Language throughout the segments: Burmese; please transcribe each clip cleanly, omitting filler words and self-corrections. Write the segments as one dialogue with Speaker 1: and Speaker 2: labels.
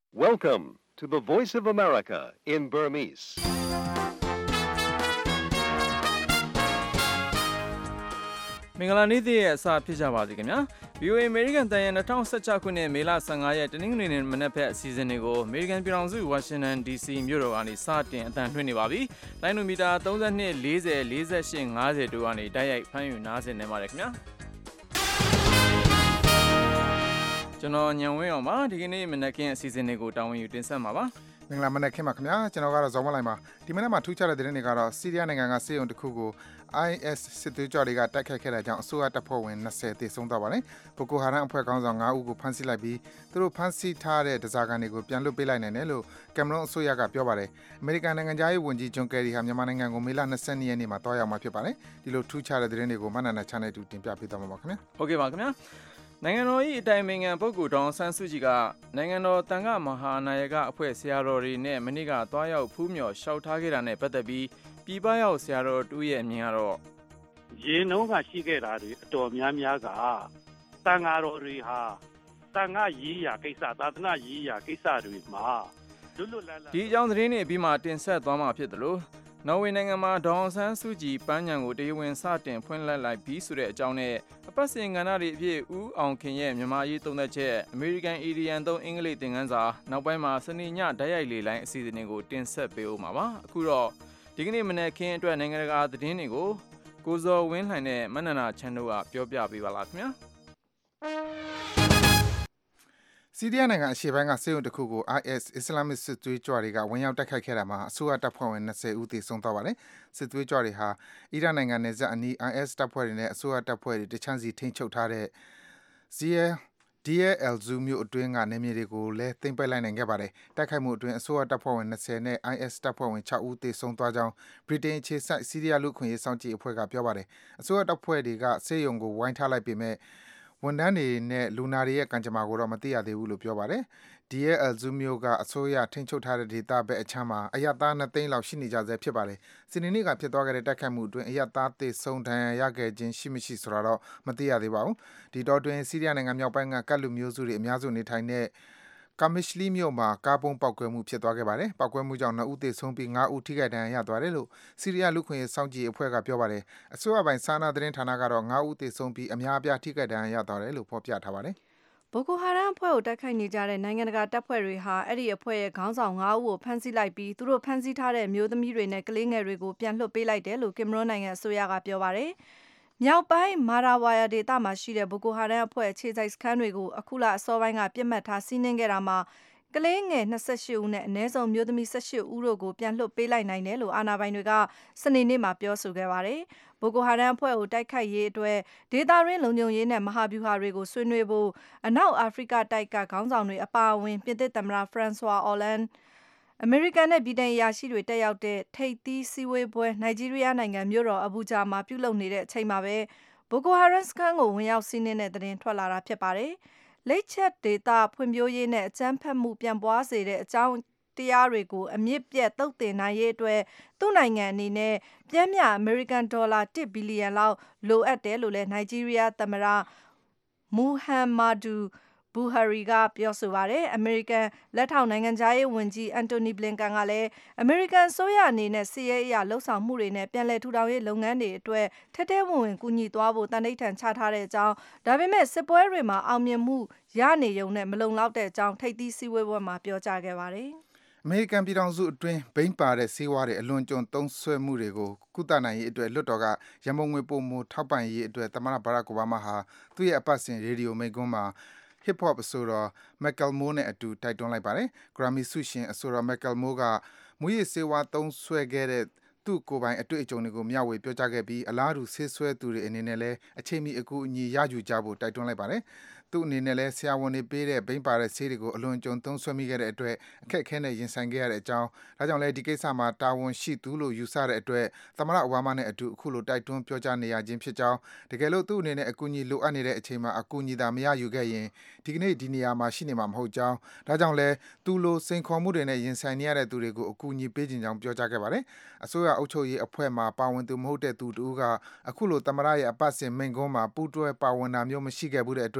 Speaker 1: Welcome to the Voice of America in Burmese.
Speaker 2: ။မင်္ဂလာနေ့ရဲ့အစဖြစ်ကြပါစေခင်ဗျာ။ VOA American တန်ရဲ့2016ခုနှစ်မေလ15ရက်တနင်္ဂနွေနေ့မနက်ဖက်အစီအစဉ်တွေကို American ပြည်ထောင်စု Washington DC မြို့တော်ကနေစတင်အသံလွှင့်နေပါပြီ။လိုင်းနိုမီတာ32 40 48 50တို့ကနေတိုက်ရိုက်ဖမ်းယူနားဆင်နေပါတယ်ခင်ဗျာ။ကျွန်တော်ညံဝင်းအောင်ပါဒီကနေ့မနက်ခင်းအစီအစဉ်တွေကိုတာဝန်ယူတင်ဆက်မှာပါ
Speaker 3: မင်္ဂလာမနက်ခင်းပါခင်ဗျာကျွန်တော်ကတော့ဇော်မလိုင်ပါဒီမနက်မှာထူးခြားတဲ့သတင်းတွေကတော့ဆီးရီးယားနိုင်ငံကစစ်ရုံတစ်ခုကို IS စစ်သွေးကြွတွေကတိုက်ခိုက်ခဲ့တဲ့ကြောင့်အစိုးရတပ်ဖွဲ့ဝင်20သေဆုံးသွားပါတယ်ဘိုကိုဟာရမ်အဖွဲ့ခေါင်းဆောင်9ဦးကိုဖမ်းဆီးလိုက်ပြီးသူတို့ဖမ်းဆီးထားတဲ့ဒဇာကန်တွေကိုပြန်လွှတ်ပေးလိုက်နိုင်တယ်လို့ကင်မရွန်အစိုးရကပြောပါတယ်အမေရိကန်နိုင်ငံသားရေးဝန်ကြီးဂျွန်ကယ်ရီဟာမြန်မာနိုင်ငံကိုမေလ22ရက်နေ့မှာတွားရောက်မှာဖြစ်ပါတယ်ဒီလိုထူးခြားတဲ့သတင်းတွေကိုမနက်နဲ့ channel 2တင်ပြပေးသွားမှာပါခင်ဗျာ
Speaker 2: ဟုတ်ကဲ့ပါခင်ဗျာနိုင်ငံတော်၏အတိုင်ပင်ခံပုဂ္ဂိုလ်ဒေါအောင်ဆန်းစုကြည်ကနိုင်ငံတော်တန်ခါမဟာနာယကအဖွဲ့ဆရာတော်တွေနဲ့မနေ့ကတွားရောက်ဖူးမြော်လျှောက်ထားခဲ့တာနဲ့ပတ်သက်ပြီးပြည်ပရောက်ဆရာတော်တူရဲ့အမြင်ကတော့
Speaker 4: ရင်နှုံးကရှိခဲ့တာတွေအတော်များများကတန်ဃာတော်တွေဟာတန်ဃာရေးရာကိစ္စသာသနာရေးရာကိစ္စတွေမှာလွတ်လွတ်လပ်လပ်
Speaker 2: ဒီအကြောင်းသတင်းတွေပြီးမှတင်ဆက်သွားမှာဖြစ်တယ်လို့နော်ဝေနိုင်ငံမှာဒေါအောင်ဆန်းစုကြည်ပန်းညံကိုတရားဝင်စတင်ဖွင့်လှစ်လိုက်ပြီးဆိုတဲ့အကြောင်းနဲ့အပတ်စဉ်ကဏ္ဍတွေအဖြစ်ဦးအောင်ခင်ရဲ့မြန်မာရေးသုံးသက်ချက် American Indian သုံးအင်္ဂလိပ်သင်ခန်းစာနောက်ပိုင်းမှာစနေညဓာတ်ရိုက်လေလိုင်းအစီအစဉ်တွေကိုတင်ဆက်ပေးဦးမှာပါအခုတော့ဒီကနေ့မနေ့ခင်းအတွက်နိုင်ငံတကာသတင်းတွေကိုကိုဇော်ဝင်းလှိုင်နဲ့မနန္ဒာချန်တို့ကပြောပြပေးပါလားခင်ဗျာ
Speaker 3: ဆီးရီးယားနိုင်ငံအရှေ့ပိုင်းကစစ်ရုံတစ်ခုကို IS အစ္စလာမစ်စစ်သွေးကြွတွေကဝင်ရောက်တိုက်ခိုက်ခဲ့တာမှာအစိုးရတပ်ဖွဲ့ဝင်20ဦးသေဆုံးသွားပါတယ်။စစ်သွေးကြွတွေဟာအီရတ်နိုင်ငံနယ်စပ်အနီး IS တပ်ဖွဲ့တွေနဲ့အစိုးရတပ်ဖွဲ့တွေတခြားစီထိန်းချုပ်ထားတဲ့ Deir el-Zur မြို့အတွင်းကနယ်မြေတွေကိုလည်းသိမ်းပိုက်လိုက်နိုင်ခဲ့ပါတယ်။တိုက်ခိုက်မှုအတွင်းအစိုးရတပ်ဖွဲ့ဝင်20နဲ့ IS တပ်ဖွဲ့ဝင်6ဦးသေဆုံးသွားကြောင်းဗြိတိန်အခြေစိုက်ဆီးရီးယားလူ့အခွင့်အရေးစောင့်ကြည့်အဖွဲ့ကပြောပါတယ်။အစိုးရတပ်ဖွဲ့တွေကစစ်ရုံကိုဝိုင်းထားလိုက်ပေမဲ့ဝန်ထမ်းတွေနဲ့လူနာတွေရဲ့ကံကြမ္မာကိုတော့မသိရသေးဘူးလို့ပြောပါတယ်။ Deir el-Zur မြို့ကအစိုးရထိန်းချုပ်ထားတဲ့ဒေသဘက်အခြမ်းမှာအရပ်သား2သိန်းလောက်ရှိနေကြဆဲဖြစ်ပါတယ်။စနေနေ့ကဖြစ်သွားခဲ့တဲ့တိုက်ခိုက်မှုအတွင်းအရပ်သားသေဆုံးဒဏ်ရာရခဲ့ခြင်းရှိမရှိဆိုတာတော့မသိရသေးပါဘူး။ဒီတော့တွင်ဆီးရီးယားနိုင်ငံမြောက်ပိုင်းကကတ်လူမျိုးစုတွေအများစုနေထိုင်တဲ့Qamishli မြို့မှာကားပုံးပေါက်ကွဲမှုဖြစ်သွားခဲ့ပါတယ်။ပေါက်ကွဲမှုကြောင့်2ဦးသေဆုံးပြီး5ဦးထိခိုက်ဒဏ်ရာရသွားတယ်လို့ဆီးရီးယားလူ့ခွင့်ရေးစောင့်ကြည့်အဖွဲ့ကပြောပါတယ်။အစိုးရပိုင်းစာနာသတင်းဌာနကတော့5ဦးသေဆုံးပြီးအများအပြားထိခိုက်ဒဏ်ရာရသွားတယ်လို့ဖော်ပြထားပါတယ်
Speaker 5: ။ဘိုကိုဟာရမ်အဖွဲ့ကိုတိုက်ခိုက်နေကြတဲ့နိုင်ငံတကာတပ်ဖွဲ့တွေဟာအဲ့ဒီအဖွဲ့ရဲ့ခေါင်းဆောင်9ဦးကိုဖမ်းဆီးလိုက်ပြီးသူတို့ဖမ်းဆီးထားတဲ့မျိုးသမီးတွေနဲ့ကလေးငယ်တွေကိုပြန်လွှတ်ပေးလိုက်တယ်လို့ကင်မရွန်နိုင်ငံအစိုးရကပြောပါတယ်။မြောက်ပိုင်းမာရာဝါယာဒေသမှာရှိတဲ့ဘိုကိုဟာရမ်အဖွဲ့ခြေစိုက်စခန်းတွေကိုအခုလအစောပိုင်းကပြစ်မှတ်ထားစီးနင်းခဲ့တာမှာကလေးငယ်28ဦးနဲ့အနည်းဆုံးမျိုးသမီး18ဦးတို့ကိုပြန်လွှတ်ပေးလိုက်နိုင်တယ်လို့အာဏာပိုင်တွေကစနေနေ့မှာပြောဆိုခဲ့ပါတယ်။ဘိုကိုဟာရမ်အဖွဲ့ကိုတိုက်ခိုက်ရေးအတွက်ဒေသရင်းလုံခြုံရေးနဲ့မဟာဗျူဟာတွေကိုဆွေးနွေးဖို့အနောက်အာဖရိကတိုက်ကခေါင်းဆောင်တွေအပါအဝင်ပြင်သစ်သမ္မတဖရန်ဆွာအော်လန်အမေရိကန်နဲ့ဗြိတိန်အရာရှိတွေတက်ရောက်တဲ့ထိပ်သီးစည်းဝေးပွဲနိုင်ဂျီးရီးယားနိုင်ငံမြို့တော်အဘူဂျာမှာပြုလုပ်နေတဲ့အချိန်မှာပဲဘိုကိုဟာရမ်စခန်းကိုဝင်ရောက်စီးနင်းတဲ့သတင်းထွက်လာတာဖြစ်ပါတယ်။လိတ်ချက်ဒေသဖွံ့ဖြိုးရေးနဲ့အကြမ်းဖက်မှုပြန်ပွားစေတဲ့အကြောင်းတရားတွေကိုအမြင့်ပြတ်သုတ်သင်နိုင်ရေးအတွက်သူ့နိုင်ငံအနေနဲ့ပြင်းပြအမေရိကန်ဒေါ်လာ1ဘီလီယံလောက်လိုအပ်တယ်လို့လည်းနိုင်ဂျီးရီးယားသမ္မတမူဟမ်မာဒူဘူဟာရီကပြောဆိုပါတယ်။အမေရိကန်လက်ထောက်နိုင်ငံသားရေးဝန်ကြီးအန်တိုနီဘလင်ကန်ကလည်းအမေရိကန်အစိုးရအနေနဲ့စစ်ရေးအရာလှုပ်ဆောင်မှုတွေနဲ့ပြန်လည်ထူထောင်ရေးလုပ်ငန်းတွေအတွက်ထဲထဲဝင်ဝင်ကူညီသွားဖို့တန်ဋိဌာန်ချထားတဲ့အကြောင်းဒါပေမဲ့စစ်ပွဲတွေမှာအောင်မြင်မှုရနေုံနဲ့မလုံလောက်တဲ့အကြောင်းထိပ်သီးစည်းဝေးပွဲမှာပြောကြားခဲ့ပါတယ်
Speaker 3: ။အမေရိကန်ပြည်ထောင်စုအတွင်းဘိန်းပါတဲ့ဆေးဝါးတွေအလွန်ကျွံသုံးစွဲမှုတွေကိုကုသနိုင်ရေးအတွက်လွှတ်တော်ကရမုံငွေပိုမိုထောက်ပံ့ရေးအတွက်သမ္မတဘာရက်အိုဘားမားဟာသူ့ရဲ့အပတ်စဉ်ရေဒီယိုမိန့်ခွန်းမှာHip Hop အဆိုတော် Macklemore နဲ့အတူတိုက်တွန်းလိုက်ပါတယ်။ Grammy ဆုရှင်အဆိုတော် Macklemore ကမူရစ်ဆေးဝါးသုံးစွဲခဲ့တဲ့သူ့ကိုယ်ပိုင်အတွေ့အကြုံတွေကိုမျှဝေပြောကြားခဲ့ပြီးအလားတူဆေးစွဲသူတွေအနေနဲ့လည်းအချိန်မီအကူအညီရယူကြဖို့တိုက်တွန်းလိုက်ပါတယ်။သူ့အနေနဲ့လည်းဆရာဝန်တွေပေးတဲ့ဘိန်းပါတဲ့ဆေးတွေကိုအလွန်အကျွံသုံးစွဲမိခဲ့တဲ့အတွက်အခက်အခဲနဲ့ရင်ဆိုင်ခဲ့ရတဲ့အကြောင်းဒါကြောင့်လည်းဒီကိစ္စမှာတာဝန်ရှိသူလို့ယူဆတဲ့အတွက်သမ္မတအိုဘားမားနဲ့အတူအခုလိုတိုက်တွန်းပြောကြားနေရခြင်းဖြစ်ကြောင်းတကယ်လို့သူ့အနေနဲ့အကူအညီလိုအပ်နေတဲ့အချိန်မှာအကူအညီသာမရယူခဲ့ရင်ဒီကနေ့ဒီနေရာမှာရှိနေမှာမဟုတ်ကြောင်းဒါကြောင့်လည်းသူလိုစိန်ခေါ်မှုတွေနဲ့ရင်ဆိုင်နေရတဲ့သူတွေကိုအကူအညီပေးခြင်းကြောင်းပြောကြားခဲ့ပါတယ်။အစိုးရအုပ်ချုပ်ရေးအဖွဲ့မှာပါဝင်သူမဟုတ်တဲ့သူတူကအခုလိုသမ္မတရဲ့အပတ်စဉ်မိန့်ခွန်းမှာပူးတွဲပါဝင်တာမျိုးမရှိခဲ့ဘူးတဲ့အတွက်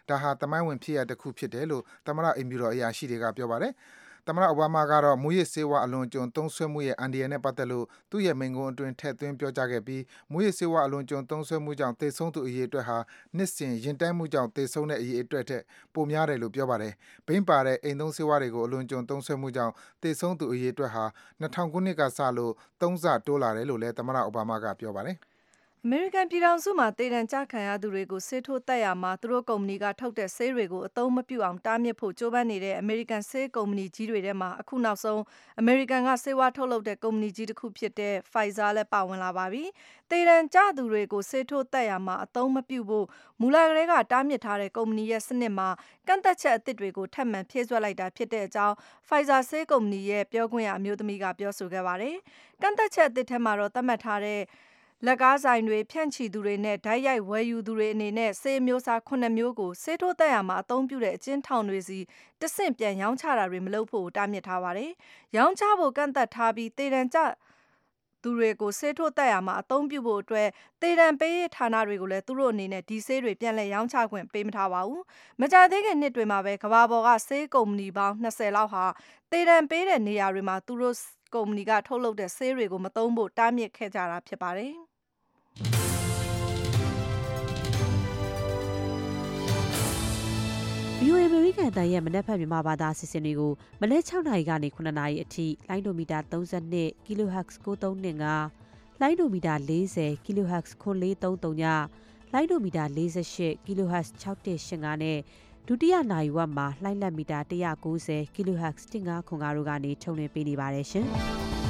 Speaker 3: ဒါဟာသမိုင်းဝင်ဖြစ်ရပ်တစ်ခုဖြစ်တယ်လို့သမ္မတအိမ်ဖြူတော်အရာရှိတွေကပြောပါတယ်။သမ္မတအိုဘားမားကတော့မူရစ်ဆေးဝါးအလွန်အကျွံသုံးစွဲမှုရဲ့အန္တရာယ်နဲ့ပတ်သက်လို့သူ့ရဲ့မိန့်ခွန်းအတွင်းထည့်သွင်းပြောကြားခဲ့ပြီးမူရစ်ဆေးဝါးအလွန်အကျွံသုံးစွဲမှုကြောင့်သေဆုံးသူအရေအတွက်ဟာနှစ်စဉ်ရင်တိုက်မှုကြောင့်သေဆုံးတဲ့အရေအတွက်ထက်ပိုများတယ်လို့ပြောပါတယ်။ဘိန်းပါတဲ့အိမ်သုံးဆေးဝါးတွေကိုအလွန်အကျွံသုံးစွဲမှုကြောင့်သေဆုံးသူအရေအတွက်ဟာ2000ခုနှစ်ကစလို့3ဆတိုးလာတယ်လို့လည်းသမ္မတအိုဘားမားကပြောပါတယ်။
Speaker 5: အမေရိကန်ပြည်ထောင်စုမှာတည်တံ့ကြခံရသူတွေကိုဆေးထိုးတက်ရမှာသူတို့ကုမ္ပဏီကထုတ်တဲ့ဆေးတွေကိုအသုံးမပြုအောင်တားမြစ်ဖို့ကြိုးပမ်းနေတဲ့အမေရိကန်ဆေးကုမ္ပဏီကြီးတွေထဲမှာအခုနောက်ဆုံးအမေရိကန်ကဆေးဝါးထုတ်လုပ်တဲ့ကုမ္ပဏီကြီးတစ်ခုဖြစ်တဲ့ Pfizer လည်းပါဝင်လာပါပြီ။တည်တံ့ကြသူတွေကိုဆေးထိုးတက်ရမှာအသုံးမပြုဖို့မူလကတည်းကတားမြစ်ထားတဲ့ကုမ္ပဏီရဲ့စနစ်မှာကန့်သက်ချက်အသစ်တွေကိုထပ်မံဖြည့်စွက်လိုက်တာဖြစ်တဲ့အကြောင်း Pfizer ဆေးကုမ္ပဏီရဲ့ပြောခွင့်ရအမျိုးသမီးကပြောဆိုခဲ့ပါတယ်။ကန့်သက်ချက်အသစ်ထဲမှာတော့သတ်မှတ်ထားတဲ့လက်ကားဆိုင်တွေဖြန့်ချီသူတွေနဲ့ဓာတ်ရိုက်ဝယ်ယူသူတွေအနေနဲ့ဆေးမျိုးစား9မျိုးကိုဆေးထိုးတက်ရမှာအသုံးပြုတဲ့အကျဉ်းထောင်တွေစီတဆင့်ပြန်ရောင်းချတာတွေမလုပ်ဖို့တားမြစ်ထားပါတယ်။ရောင်းချဖို့ကန့်သက်ထားပြီးတည်တံ့ကြသူတွေကိုဆေးထိုးတက်ရမှာအသုံးပြုဖို့အတွက်တည်တံ့ပေးရေးဌာနတွေကိုလည်းသူတို့အနေနဲ့ဒီဆေးတွေပြန်လည်ရောင်းချခွင့်ပေးမထားပါဘူး။မကြာသေးခင်နှစ်တွေမှာပဲကမ္ဘာပေါ်ကဆေးကုမ္ပဏီပေါင်း20လောက်ဟာတည်တံ့ပေးတဲ့နေရာတွေမှာသူတို့ကုမ္ပဏီကထုတ်လုပ်တဲ့ဆေးတွေကိုမသုံးဖို့တားမြစ်ခဲ့ကြတာဖြစ်ပါတယ်။
Speaker 6: VOA အမေရိကန်တန်ရဲ့မနက်ဖြန်မြန်မာဘာသာအစီအစဉ်တွေကိုမနက်6နာရီကနေ9နာရီအထိလိုင်းဒိုမီတာ32 kHz 9325လိုင်းဒိုမီတာ40 kHz 9433ညလိုင်းဒိုမီတာ48 kHz 6185နဲ့ဒုတိယနာရီဝက်မှာလိုင်းလက်မီတာ190 kHz 1505တို့ကနေထုတ်လွှင့်ပေးနေပါတယ်ရှင်။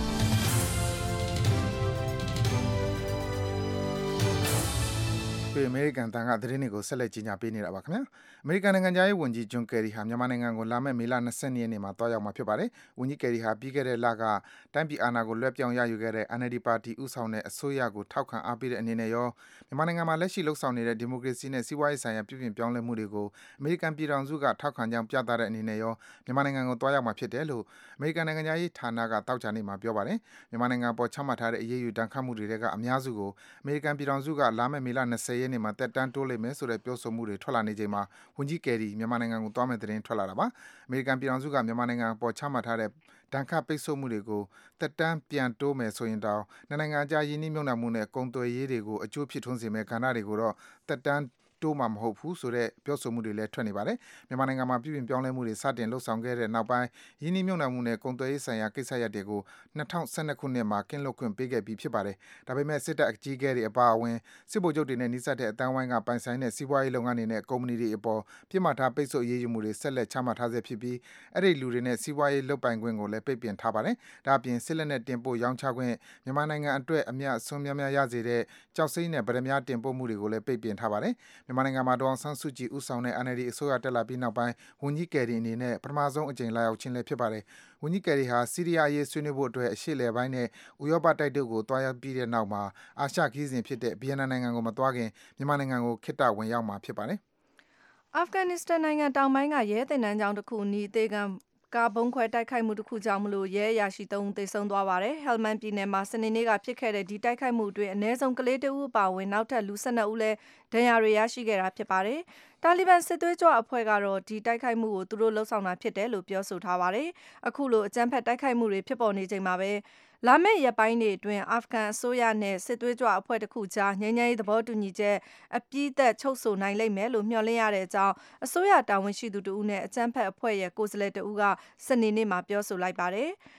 Speaker 3: အမေရိကန်တန်ကသတင်းတွေကိုဆက်လက်ကြီးညာပေးနေတာပါခင်ဗျာအမေရိကန်နိုင်ငံသားရေးဝန်ကြီးဂျွန်ကယ်ရီဟာမြန်မာနိုင်ငံကိုလာမယ့်မေလ22ရက်နေ့မှာတွားရောက်မှာဖြစ်ပါတယ်ဝန်ကြီးကယ်ရီဟာပြီးခဲ့တဲ့လကတိုင်းပြည်အာဏာကိုလွှဲပြောင်းရယူခဲ့တဲ့ NLD ပါတီဦးဆောင်တဲ့အစိုးရကိုထောက်ခံအားပေးတဲ့အနေနဲ့ရောမြန်မာနိုင်ငံမှာလက်ရှိလှုပ်ဆောင်နေတဲ့ဒီမိုကရေစီနဲ့စီးပွားရေးဆိုင်ရာပြုပြင်ပြောင်းလဲမှုတွေကိုအမေရိကန်ပြည်ထောင်စုကထောက်ခံကြောင်းပြသတဲ့အနေနဲ့ရောမြန်မာနိုင်ငံကိုတွားရောက်မှာဖြစ်တယ်လို့အမေရိကန်နိုင်ငံသားရေးဌာနကတောက်ချာနေမှာပြောပါတယ်မြန်မာနိုင်ငံပေါ်ချမှတ်ထားတဲ့အရေးယူတန်ခတ်မှုတွေကအများစုကိုအမေရိကန်ပြည်ထောင်စုကလာမယ့်မေလ20ရက်နေ့မှာတက်တန်းတိုးလိမ့်မယ်ဆိုတဲ့ပြောဆိုမှုတွေထွက်လာနေချိန်မှာဝန်ကြီးကယ်ရီမြန်မာနိုင်ငံကိုသွားမယ့်သတင်းထွက်လာတာပါအမေရိကန်ပြည်ထောင်စုကမြန်မာနိုင်ငံပေါ်ချမှတ်ထားတဲ့ဒဏ်ခတ်ပိတ်ဆို့မှုတွေကိုတက်တန်းပြန်တိုးမယ်ဆိုရင်တောင်နိုင်ငံအကြားယင်းနှိမ့်မြုပ်နှံမှုနဲ့ကုန်သွယ်ရေးတွေကိုအကျိုးဖြစ်ထွန်းစေမယ့်ကဏ္ဍတွေကိုတော့တက်တန်းတိုးမှာမဟုတ်ဘူးဆိုတဲ့ပြောဆိုမှုတွေလည်းထွက်နေပါတယ်မြန်မာနိုင်ငံမှာပြည်ပြင်ပြောင်းလဲမှုတွေစတင်လှုပ်ဆောင်ခဲ့တဲ့နောက်ပိုင်းယင်းနှိမ့်မြုပ်နှံမှုနဲ့ကုန်သွယ်ရေးဆိုင်ရာကိစ္စရပ်တွေကို2012ခုနှစ်မှာကင်းလွတ်ခွင့်ပေးခဲ့ပြီးဖြစ်ပါတယ်ဒါပေမဲ့စစ်တပ်အကြီးအကဲတွေအပါအဝင်စစ်ဗိုလ်ချုပ်တွေနဲ့နှိစက်တဲ့အတန်းဝိုင်းကပိုင်ဆိုင်တဲ့စီးပွားရေးလုပ်ငန်းတွေနဲ့ကုမ္ပဏီတွေအပေါ်ပြစ်မှတ်ထားပိတ်ဆို့ရေးယူမှုတွေဆက်လက်ချမှတ်ထားဆဲဖြစ်ပြီးအဲ့ဒီလူတွေနဲ့စီးပွားရေးလုပ်ပိုင်ခွင့်ကိုလည်းပိတ်ပင်ထားပါတယ်ဒါအပြင်စစ်လက်နဲ့တင်ပို့ရောင်းချခွင့်မြန်မာနိုင်ငံအတွက်အမြတ်အစွန်းများများရစေတဲ့ကြောက်စိမ့်နဲ့ဗရမ ्या တင်ပို့မှုတွေကိုလည်းပိတ်ပင်ထားပါတယ်မြန်မာနိုင်ငံမှာဒေါအောင်ဆန်းစုကြည်ဦးဆောင်တဲ့ NLD အစိုးရတက်လာပြီးနောက်ပိုင်းဝန်ကြီးကယ်ရီအနေနဲ့ပထမဆုံးအကြိမ်လာရောက်ခြင်းလည်းဖြစ်ပါတယ်ဝန်ကြီးကယ်ရီဟာစီးရီးယားအရေးဆွေးနွေးဖို့အတွက်အရှေ့လယ်ပိုင်းနဲ့ဥရောပတိုက်တို့ကိုတွားရောက်ပြီးတဲ့နောက်မှာအာရှခီးစဉ်ဖြစ်တဲ့ဗီယက်နမ်နိုင်ငံကိုမသွားခင်မြန်မာနိုင်ငံကိုခေတ္တဝင်ရောက်မှာဖြစ်ပါတယ်
Speaker 5: အာဖဂန်နစ္စတန်နိုင်ငံတောင်ပိုင်းကရဲတပ်ဖွဲ့ကျောင်းတစ်ခုအနီးအသေးခံကားဘုံခွဲတိုက်ခိုက်မှုတစ်ခုကြောင့်ရဲအရာရှိ3ဦးသေဆုံးသွားပါတယ်။ဟယ်လ်မန်ပြည်နယ်မှာစနေနေ့ကဖြစ်ခဲ့တဲ့ဒီတိုက်ခိုက်မှုအတွင်းအနည်းဆုံးကလေး1ဦးအပါအဝင်နောက်ထပ်လူ12ဦးလည်းဒဏ်ရာတွေရရှိခဲ့တာဖြစ်ပါတယ်။တာလီဘန်စစ်သွေးကြွအဖွဲ့ကတော့ဒီတိုက်ခိုက်မှုကိုသူတို့လှုပ်ဆောင်တာဖြစ်တယ်လို့ပြောဆိုထားပါတယ်။အခုလိုအကြမ်းဖက်တိုက်ခိုက်မှုတွေဖြစ်ပေါ်နေချိန်မှာပဲလာမယ့်ရက်ပိုင်းတွေအတွင်းအာဖဂန်အစိုးရနဲ့စစ်သွေးကြွအဖွဲ့တစ်ခုကြားငြိမ်းချမ်းရေးသဘောတူညီချက်အပြည့်အသက်ချုပ်ဆိုနိုင်လိမ့်မယ်လို့မျှော်လင့်ရတဲ့အကြောင်းအစိုးရတာဝန်ရှိသူတဦးနဲ့အကြမ်းဖက်အဖွဲ့ရဲ့ကိုယ်စားလှယ်တဦးကစနေနေ့မှာပြောဆိုလိုက်ပါတယ်။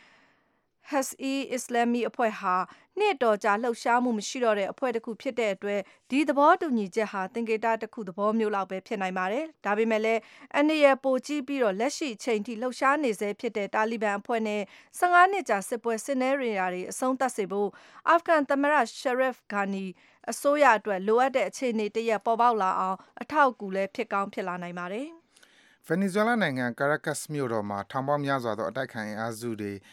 Speaker 5: Hezb-e-Islami အဖွဲ့ဟာနှစ်တော်ကြာလှုပ်ရှားမှုမရှိတော့တဲ့အဖွဲ့တစ်ခုဖြစ်တဲ့အတွက်ဒီသဘောတူညီချက်ဟာသင်္ကေတတစ်ခုသဘောမျိုးလောက်ပဲဖြစ်နိုင်ပါတယ်။ဒါပေမဲ့လည်းအန္တရာယ်ပိုကြီးပြီးတော့လက်ရှိအချိန်ထိလှုပ်ရှားနေဆဲဖြစ်တဲ့တာလီဘန်အဖွဲ့နဲ့15နှစ်ကြာစစ်ပွဲဆင်နွှဲနေတာတွေအဆုံးသတ်စေဖို့အာဖဂန်သမ္မတ Sharif Ghani အစိုးရအတွက်လိုအပ်တဲ့အခြေအနေတစ်ရပ်ပေါ်ပေါက်လာအောင်အထောက်အကူလည်းဖြစ်ကောင်းဖြစ်လာနိုင်ပါတယ်
Speaker 3: ။ Venezuela နိုင်ငံ Caracas မြို့တော်မှာထောင်ပေါင်းများစွာသောအတိုက်အခံအင်အားစုတွေတ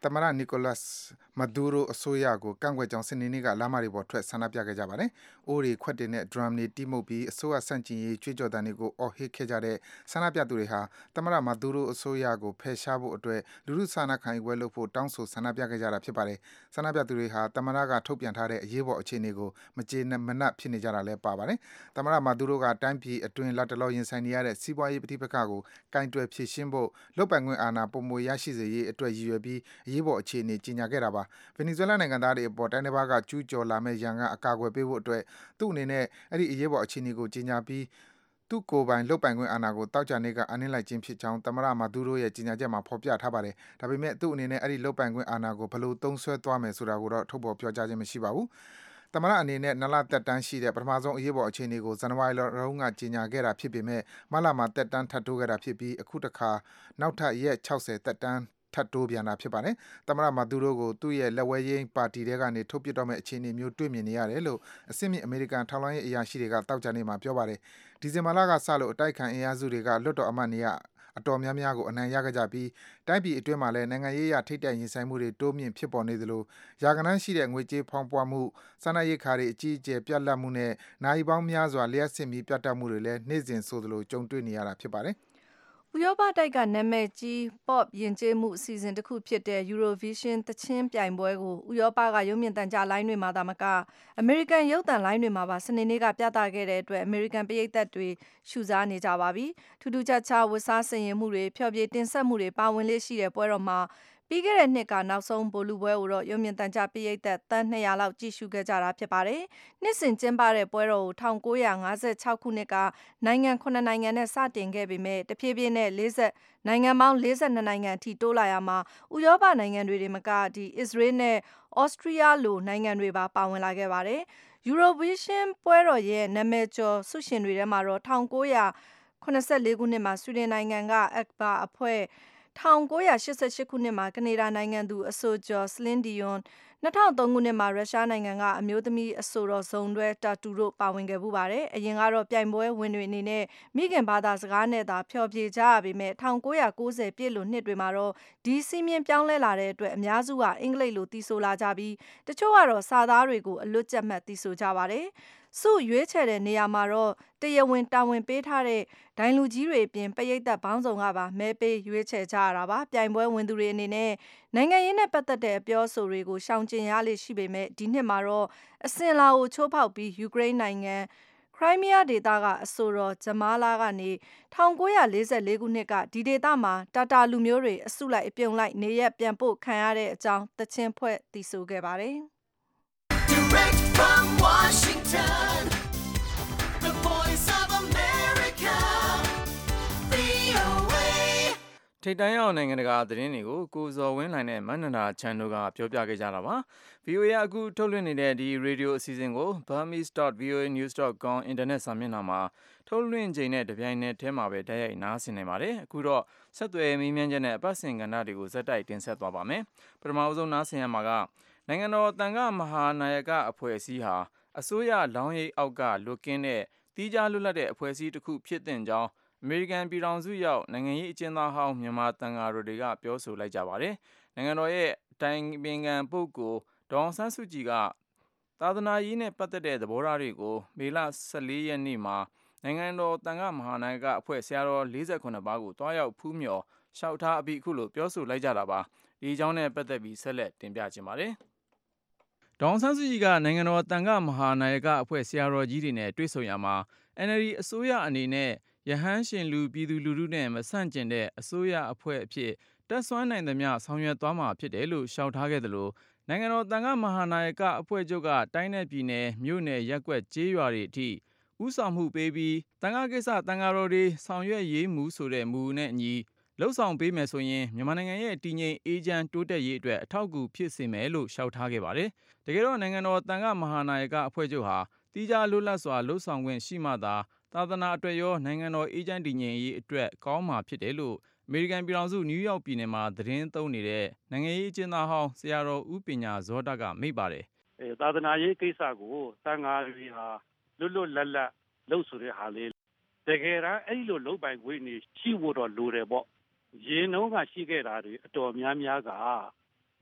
Speaker 3: သမ္မတ Nicolas Maduro အစိုးရကိုကန့်ကွက်ကြောင်းစနေနေ့ကလမ်းမတွေပေါ်ထွက်ဆန္ဒပြခဲ့ကြပါတယ်။အိုးတွေခွက်တွေနဲ့ drum တွေတီးမှုတ်ပြီးအစိုးရဆန့်ကျင်ရေးကြွေးကြော်သံတွေကိုအော်ဟစ်ခဲ့ကြတဲ့ဆန္ဒပြသူတွေဟာသမ္မတ Maduro အစိုးရကိုဖယ်ရှားဖို့အတွက်လူထုဆန္ဒခံယူပွဲလုပ်ဖို့တောင်းဆိုဆန္ဒပြခဲ့ကြတာဖြစ်ပါတယ်။ဆန္ဒပြသူတွေဟာသမ္မတကထုတ်ပြန်ထားတဲ့အရေးပေါ်အခြေအနေကိုမကျေမနပ်ဖြစ်နေကြတာလည်းပါပါတယ်။သမ္မတ Maduro ကတိုင်းပြည်အတွင်းလက်တလောရင်ဆိုင်နေရတဲ့စီးပွားရေးပဋိပက္ခကိုကင်တွယ်ဖြေရှင်းဖို့လုပ်ပိုင်ခွင့်အာဏာပုံမရရှိစေရေးအတွက်ရည်ရွယ်ပြီးအရေးပေါ်အခြေအနေကြီးညာခဲ့တာပါ။ဗင်နီဇွဲလားနိုင်ငံသားတွေအပေါ်တိုင်းတစ်ပါးကကျူးကျော်လာမဲ့ရန်ကအကာအကွယ်ပေးဖို့အတွက်သူ့အနေနဲ့အဲ့ဒီအရေးပေါ်အခြေအနေကိုကြီးညာပြီးသူ့ကိုယ်ပိုင်လုပ်ပိုင်ခွင့်အာဏာကိုတောက်ကြနေကအနှင်းလိုက်ခြင်းဖြစ်ကြောင်းသမ္မတမာဒူရိုရဲ့ကြီးညာချက်မှာဖော်ပြထားပါတယ်။ဒါပေမဲ့သူ့အနေနဲ့အဲ့ဒီလုပ်ပိုင်ခွင့်အာဏာကိုဘယ်လိုသုံးစွဲသွားမယ်ဆိုတာကိုတော့ထုတ်ဖော်ပြောကြားခြင်းမရှိပါဘူး။သမ္မတအနေနဲ့နလသက်တမ်းရှိတဲ့ပထမဆုံးအရေးပေါ်အခြေအနေကိုဇန်နဝါရီလတုန်းကကြီးညာခဲ့တာဖြစ်ပေမဲ့မလမှာသက်တမ်းထပ်တိုးခဲ့တာဖြစ်ပြီးအခုတစ်ခါနောက်ထပ်ရက်60သက်တမ်းထပ်တိုးပြန်တာဖြစ်ပါတယ်။သမ္မတမာဒူရိုကိုသူ့ရဲ့လက်ဝဲရင်းပါတီတွေကနေထုတ်ပစ်တော့မဲ့အခြေအနေမျိုးတွေ့မြင်နေရတယ်လို့အစစ်မြစ်အမေရိကန်ထောက်လှမ်းရေးအရာရှိတွေကတောက်ကြနေမှာပြောပါတယ်။ဒီဇင်ဘာလကစလို့အတိုက်ခံအင်အားစုတွေကလွတ်တော်အမတ်နေရအတော်များများကိုအနိုင်ရခဲ့ကြပြီးတိုင်းပြည်အတွင်းမှာလည်းနိုင်ငံရေးအရထိတ်တက်ရင်ဆိုင်မှုတွေတိုးမြင့်ဖြစ်ပေါ်နေသလိုရာဂဏန်းရှိတဲ့ငွေကြေးဖောင်းပွားမှုစာနာရေးခါတွေအကြီးအကျယ်ပြတ်လတ်မှုနဲ့နိုင်ပေါင်းများစွာလျှက်စစ်မီပြတ်တက်မှုတွေလည်းနေ့စဉ်ဆိုသလိုကြုံတွေ့နေရတာဖြစ်ပါတယ်
Speaker 5: ။ဥရောပတိုက်ကနာမည်ကြီး pop ယဉ်ကျေးမှုအစီအစဉ်တစ်ခုဖြစ်တဲ့ Eurovision သချင်းပြိုင်ပွဲကိုဥရောပကရုပ်မြင်သံကြားလိုင်းတွေမှာသာမကအမေရိကန်ရုပ်သံလိုင်းတွေမှာပါစနေနေ့ကပြသခဲ့တဲ့အတွက်အမေရိကန်ပရိသတ်တွေရှုစားနေကြပါပြီ။ထူးထူးခြားခြားဝတ်စားဆင်ရင်မှုတွေဖျော်ဖြေတင်ဆက်မှုတွေပါဝင်လေ့ရှိတဲ့ပွဲတော်မှာပြီးခဲ့တဲ့နှစ်ကနောက်ဆုံးဗိုလ်လုပွဲကိုတော့ရုပ်မြင်သံကြားပရိသတ်တန်း200လောက်ကြည့်ရှုခဲ့ကြတာဖြစ်ပါတယ်။နှစ်စဉ်ကျင်းပတဲ့ပွဲတော်ကို1956ခုနှစ်ကနိုင်ငံ9နိုင်ငံနဲ့စတင်ခဲ့ပေမဲ့တဖြည်းဖြည်းနဲ့နိုင်ငံပေါင်း42နိုင်ငံအထိတိုးလာရမှာဥရောပနိုင်ငံတွေမကအစ္စရေးနဲ့ဩစတြီးယားလိုနိုင်ငံတွေပါဝင်လာခဲ့ပါတယ်။ Eurovision ပွဲတော်ရဲ့နာမည်ကျော်ဆုရှင်တွေထဲမှာတော့1984ခုနှစ်မှာဆွီဒင်နိုင်ငံက ABBA အဖွဲ့1988ခုနှစ်မှာကနေဒါနိုင်ငံသူအဆိုကျော် Celine Dion 2003ခုနှစ်မှာရုရှားနိုင်ငံကအမျိုးသမီးအဆိုတော်ဇုံတွဲ Tatu တို့ပါဝင်ခဲ့ပူးပါတယ်။အရင်ကတော့ပြိုင်ပွဲဝင်တွေအနေနဲ့မိခင်ဘာသာစကားနဲ့သာဖျော်ဖြေကြရပေမဲ့1990ပြည့်လို့နှစ်တွေမှာတော့ဒီစီးမြင်ပြောင်းလဲလာတဲ့အတွက်အများစုကအင်္ဂလိပ်လိုသီဆိုလာကြပြီးတချို့ကတော့စာသားတွေကိုအလွတ်ကျက်မှတ်သီဆိုကြပါတယ်။စုရွေးချယ်တဲ့နေရာမှာတော့တရားဝင်တာဝန်ပေးထားတဲ့ဒိုင်လူကြီးတွေအပြင်ပရိသတ်ပေါင်းစုံကပါမဲပေးရွေးချယ်ကြရတာပါ။ပြိုင်ပွဲဝင်သူတွေအနေနဲ့နိုင်ငံရေးနဲ့ပတ်သက်တဲ့အပြောအဆိုတွေကိုရှောင်ကျဉ်ရလေ့ရှိပေမဲ့ဒီနှစ်မှာတော့အစဉ်အလာကိုချိုးဖောက်ပြီးယူကရိန်းနိုင်ငံခရိုင်းမီးယားဒေသကအဆိုတော်ဂျမားလာကနေ1944ခုနှစ်ကဒီဒေသမှာတာတာလူမျိုးတွေအစုလိုက်အပြုံလိုက်နေရက်ပြန်ပို့ခံရတဲ့အကြောင်းသချင်းဖွဲ့သီဆိုခဲ့ပါတယ်။ Direct from Washington, the voice of America, VOA
Speaker 2: ထိပ်တန်းရောက်နိုင်ငံတကာသတင်းတွေကိုကိုဇော်ဝင်းလှိုင်နဲ့မန္နနာချန်တို့ကပြောပြခဲ့ကြတာပါ။ VOA အခုထုတ်လွှင့်နေတဲ့ဒီရေဒီယိုအစီအစဉ်ကို burmese.voanews.com အင်တာနက်စာမျက်နှာမှာထုတ်လွှင့်ချိန်နဲ့တပြိုင်နက်တည်းမှာပဲတိုက်ရိုက်နားဆင်နိုင်ပါတယ်။အခုတော့ဆက်သွယ်မေးမြန်းချက်နဲ့အပတ်စဉ်ကဏ္ဍတွေကိုဇက်တိုက်တင်ဆက်သွားပါမယ်။ပထမဆုံးနားဆင်ရမှာကနိုင်ငံတော်သံဃမဟာနာယကအဖွဲ့အစည်းဟာအစိုးရလောင်းရိပ်အောက်ကလွတ်ကင်းတဲ့တီးခြားလွတ်လပ်တဲ့အဖွဲ့အစည်းတစ်ခုဖြစ်တဲ့ကြောင်းအမေရိကန်ပြည်ထောင်စုရောက်နိုင်ငံရေးအကျဉ်းသားဟောင်းမြန်မာသံဃာတော်တွေကပြောဆိုလိုက်ကြပါတယ်။နိုင်ငံတော်ရဲ့တိုင်ပင်ခံပုဂ္ဂိုလ်ဒေါ်အောင်ဆန်းစုကြည်ကသာသနာရေးနဲ့ပတ်သက်တဲ့သဘောထားတွေကိုမေလ14ရက်နေ့မှာနိုင်ငံတော်သံဃမဟာနာယကအဖွဲ့ဆရာတော်48ပါးကိုတွားရောက်ဖူးမြော်လျှောက်ထားအပြီးအခုလိုပြောဆိုလိုက်ကြတာပါ။ဒီအကြောင်းနဲ့ပတ်သက်ပြီးဆက်လက်တင်ပြခြင်းပါတယ်။ဒေါ်အောင်ဆန်းစုကြည်ကနိုင်ငံတော်သံဃမဟာနာယကအဖွဲ့ဆရာတော်ကြီးတွေနဲ့တွေ့ဆုံရမှာ NLD အစိုးရအနေနဲ့ရဟန်းရှင်လူပြည်သူလူထုနဲ့မဆန့်ကျင်တဲ့အစိုးရအဖွဲ့အဖြစ်တက်ဆွမ်းနိုင်သမျှဆောင်ရွက်သွားမှာဖြစ်တယ်လို့လျှောက်ထားခဲ့သလိုနိုင်ငံတော်သံဃမဟာနာယကအဖွဲ့ချုပ်ကတိုင်းနယ်ပြည်နယ်မြို့နယ်ရပ်ကွက်ကျေးရွာတွေအထိဥဆောင်မှုပေးပြီးသံဃကိစ္စသံဃာတော်တွေဆောင်ရွက်ရေးမူဆိုတဲ့မူနဲ့အညီလှုပ်ဆောင်ပေးမယ်ဆိုရင်မြန်မာနိုင်ငံရဲ့တည်ငြိမ်အေးချမ်းတိုးတက်ရေးအတွက်အထောက်အကူဖြစ်စေမယ်လို့လျှောက်ထားခဲ့ပါတယ်။တကယ်တော့နိုင်ငံတော်သံဃမဟာနာယကအဖွဲ့ချုပ်ဟာတီးခြားလွတ်လပ်စွာလှုပ်ဆောင်ခွင့်ရှိမှသာသာသနာအတွက်ရောနိုင်ငံတော်အေးချမ်းတည်ငြိမ်ရေးအတွက်ကောင်းမှာဖြစ်တယ်လို့အမေရိကန်ပြည်ထောင်စုနယူးယောက်ပြည်နယ်မှာသတင်းသုံးနေတဲ့နိုင်ငံရေးအကျဉ်းသားဟောင်းဆရာတော်ဦးပညာဇောတကမိတ်ပါတယ်
Speaker 4: ။သာသနာရေးကိစ္စကိုသံဃာတွေဟာလွတ်လွတ်လပ်လပ်လှုပ်ဆိုတဲ့ဟာလေးတကယ်တမ်းအဲ့လိုလုပ်ပိုင်ခွင့်ရှိဖို့တော့လိုတယ်ပေါ့။ရင်းနှုန်းကရှိခဲ့တာတွေအတော်များများက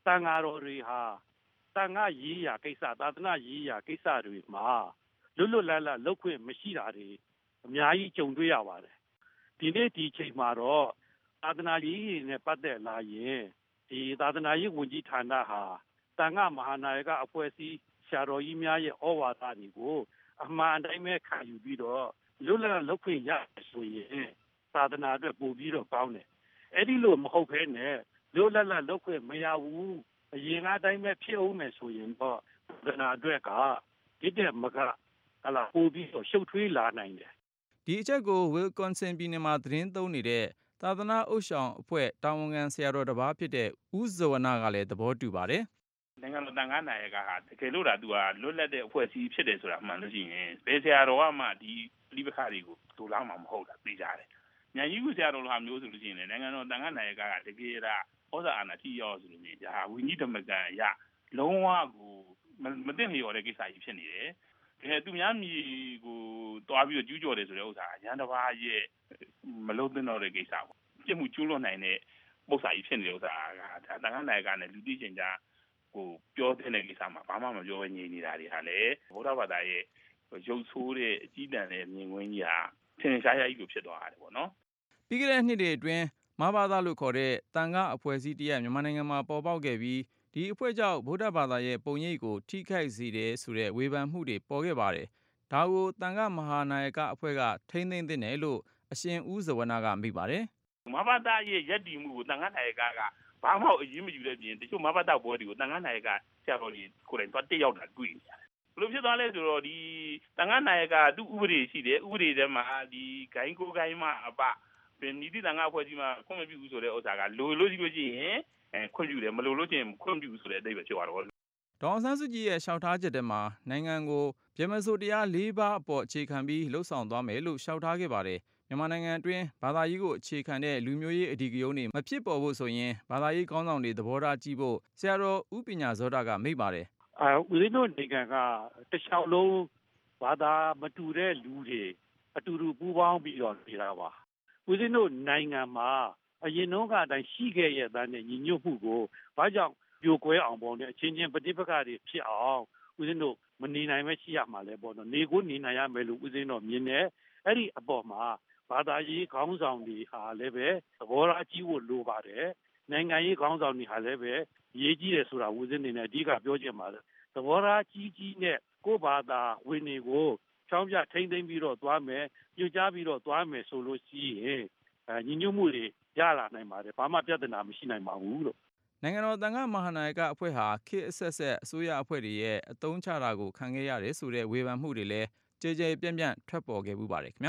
Speaker 4: တန်ဃာတော်တွေဟာတန်ဃာရေးရာကိစ္စသာသနာရေးရာကိစ္စတွေမှာလွတ်လွတ်လပ်လပ်လုပ်ခွင့်မရှိတာတွေအများကြီးကြုံတွေ့ရပါတယ်ဒီနေ့ဒီချိန်မှာတော့သာသနာရေးနဲ့ပတ်သက်လာရင်ဒီသာသနာရေးဝန်ကြီးဌာနဟာတန်ဃာမဟာနာယကအဖွဲ့အစည်းဆရာတော်ကြီးများရဲ့ဩဝါဒတွေကိုအမှန်အတိုင်းပဲခံယူပြီးတော့လွတ်လပ်လုပ်ခွင့်ရဆိုရင်သာသနာအတွက်ပို့ပြီးတော့ကောင်းတယ်အဲ့ဒီလိုမဟုတ်ဘဲနဲ့လွတ်လပ်လုပ်ခွင့်မရဘူးအရင်ကအတိုင်းပဲဖြစ်အောင်မယ်ဆိုရင်တော့သာသနာအတွက်ကဒီတဲ့မကပို့ပြီးတော့ရှုပ်ထွေးလာနိုင်တယ်
Speaker 2: ဒီအချက်ကို Wisconsin ပြည်နယ်မှာသတင်းသုံးနေတဲ့သာသနာ့အုပ်ဆောင်အဖွဲ့တာဝန်ခံဆရာတော်တစ်ပါးဖြစ်တဲ့ဦးဇဝနာကလည်းသဘောတူပါတယ်
Speaker 7: နိုင်ငံတော်တန်ခါးနာယကဟာတကယ်လို့သူကလွတ်လပ်တဲ့အဖွဲ့အစည်းဖြစ်တယ်ဆိုတာမှန်လို့ရှိရင်ဘယ်ဆရာတော်ကမှဒီလိပခါတွေကိုဒူလောင်းမှာမဟုတ်တာသိကြတယ်။ညာကြီးကဆရာတော်လိုဟာမျိုးဆိုလို့ရှိရင်နိုင်ငံတော်တန်ခါးနာယကတကယ်ဒါဩဇာအာဏာထိရောက်ဆိုလို့ရှိရင်ဒါဝိနည်းဓမ္မကံအရလုံးဝကိုမသိလျော်တဲ့ကိစ္စကြီးဖြစ်နေတယ်။သူများမြည်ကိုတွားပြီးတော့ကျူးကျော်တယ်ဆိုတဲ့ဥစ္စာရန်တစ်ပါးရဲ့မလုံးသင့်တော့တဲ့ကိစ္စပေါ့။ပြစ်မှုကျူးလွန်နိုင်တဲ့ပု္ပ္ပာကြီးဖြစ်နေတဲ့ဥစ္စာကဒါတန်ခါးနာယကနဲ့လူသိရှင်ကြားကိုပြောတဲ့ကိစ္စမှာဘာမှမပြောဘဲငြိမ်နေတာတွေဟာလေဗုဒ္ဓဘာသာရဲ့ရုပ်ဆိုးတဲ့အကြီးတန်းတဲ့မြင်ကွင်းကြီးဟာထင်ရှားရှားကြီးကိုဖြစ်သွားတယ်ပေါ့နော်
Speaker 2: ပြီးခဲ့တဲ့နှစ်တွေအတွင်းမဘာသာလို့ခေါ်တဲ့တန်ခါးအဖွဲ့အစည်းတရက်မြန်မာနိုင်ငံမှာပေါ်ပေါက်ခဲ့ပြီးဒီအဖွဲ့ကြောင့်ဗုဒ္ဓဘာသာရဲ့ပုံရိပ်ကိုထိခိုက်စေတယ်ဆိုတဲ့ဝေဖန်မှုတွေပေါ်ခဲ့ပါတယ်ဒါကိုတန်ခါးမဟာနာယကအဖွဲ့ကထိန်းသိမ်းသင့်တယ်လို့အရှင်ဦးဇဝနာကမိပါတယ်
Speaker 7: မဘာသာရဲ့ယက်တီမှုကိုတန်ခါးနာယကဘာမှအရေးမယူတဲ့ပြင်တချို့မဘာသာပွဲတွေကိုတန်ခါးနာယကဆရာတော်ကြီးကိုယ်တိုင်သွားတက်ရောက်တာတွေ့နေရတယ်ဘယ်လိုဖြစ်သွားလဲဆိုတော့ဒီတန်ခါးနာယကသူ့ဥပဒေရှိတယ်ဥပဒေထဲမှာဒီဂိုင်းကိုဂိုင်းမှအပနီတိတန်ခါးအဖွဲ့ကြီးမှာခွင့်မပြုဘူးဆိုတဲ့ဥစ္စာကလိုလို့ရှိလို့ရှိရင်ခွင့်ပြုတယ်မလိုလို့ရှိရင်ခွင့်ပြုဘူးဆိုတဲ့အဓိပ္ပာယ်ဖြစ်သွားတော့
Speaker 2: ဒေါအောင်ဆန်းစုကြည်ရဲ့လျှောက်ထားချက်ထဲမှာနိုင်ငံကိုဗြဟ္မစိုရ်တရား၄ပါးအပေါ်အခြေခံပြီးလှုပ်ဆောင်သွားမယ်လို့လျှောက်ထားခဲ့ပါတယ်မြန်မာနိုင်ငံအတွင်းဘာသာရေးကိုအခြေခံတဲ့လူမျိုးရေးအဓိကရုဏ်းတွေမဖြစ်ပေါ်ဖို့ဆိုရင်ဘာသာရေးခေါင်းဆောင်တွေသဘောထားကြည့်ဖို့ဆရာတော်ဦးပညာဇောတကမိန့်ပါတယ်
Speaker 4: ဦးဇင်းတို့နိုင်ငံကတခြားလုံးဘာသာမတူတဲ့လူတွေအတူတူပူးပေါင်းပြီးတော့နေတာပါဦးဇင်းတို့နိုင်ငံမှာအရင်တော့ကအတိုင်းရှိခဲ့ရတဲ့ညီညွတ်မှုကိုဘာကြောင့်ပြိုကွဲအောင်ပေါ့လေအချင်းချင်းပဋိပက္ခတွေဖြစ်အောင်ဦးဇင်းတို့မနေနိုင်ပဲရှိရမှာလဲပေါ့နော်နေကိုနေနိုင်ရမယ်လို့ဦးဇင်းတို့မြင်တယ်အဲ့ဒီအပေါ်မှာဘာသာရေးခေါင်းဆောင်တွေဟာလည်းပဲသဘောထားကြီးဖို့လိုပါတယ်နိုင်ငံရေးခေါင်းဆောင်တွေဟာလည်းပဲရေးကြီးတယ်ဆိုတာဦးဇင်းနေနဲ့အဓိကပြောချင်ပါတယ်သဘောထားကြီးနဲ့ကိုယ့်ဘာသာဝင်တွေကိုချောင်းပြထိမ့်သိမ့်ပြီးတော့သွားမယ်ညှို့ကြားပြီးတော့သွားမယ်ဆိုလို့ရှိရင်ညီညွတ်မှုတွေရလာနိုင်ပါတယ်ဘာမှပြဿနာမရှိနိုင်ပါဘူးလို့
Speaker 2: နိုင်ငံတော်တန်ခါးမဟာနာယကအဖွဲ့ဟာခေတ်အဆက်ဆက်အစိုးရအဖွဲ့တွေရဲ့အသုံးချတာကိုခံခဲ့ရတယ်ဆိုတဲ့ဝေဖန်မှုတွေလည်းကြဲကြဲပြန့်ပြန့်ထွက်ပေါ်ခဲ့မှုပါတယ်ခင်ဗျာ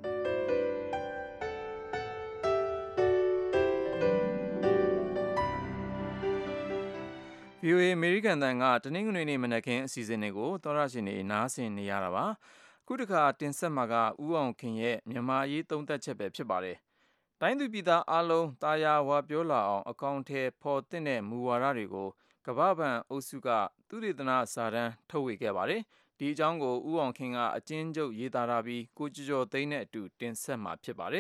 Speaker 2: VOA အမေရိကန်တန်ကတနင်္ဂနွေနေ့မနက်ခင်းအစီအစဉ်တွေကိုသောရရှင်တွေနားဆင်နေရတာပါခုတစ်ခါတင်ဆက်မှာကဦးအောင်ခင်ရဲ့မြန်မာရေးသုံးသပ်ချက်ပဲဖြစ်ပါတယ်တိုင်းသူပြည်သားအလုံးတာယာဝါပြောလာအောင်အကောင့်ထဲပေါ်တင်တဲ့မူဝါဒတွေကိုကမ္ဘာ့ဘဏ်အုပ်စုကသုတေသနစာတမ်းထုတ်ဝေခဲ့ပါတယ်ဒီအကြောင်းကိုဦးအောင်ခင်ကအကျဉ်းချုပ်ရေးသားထားပြီးကိုကျော်သိန်းနဲ့အတူတင်ဆက်မှာဖြစ်ပါတယ်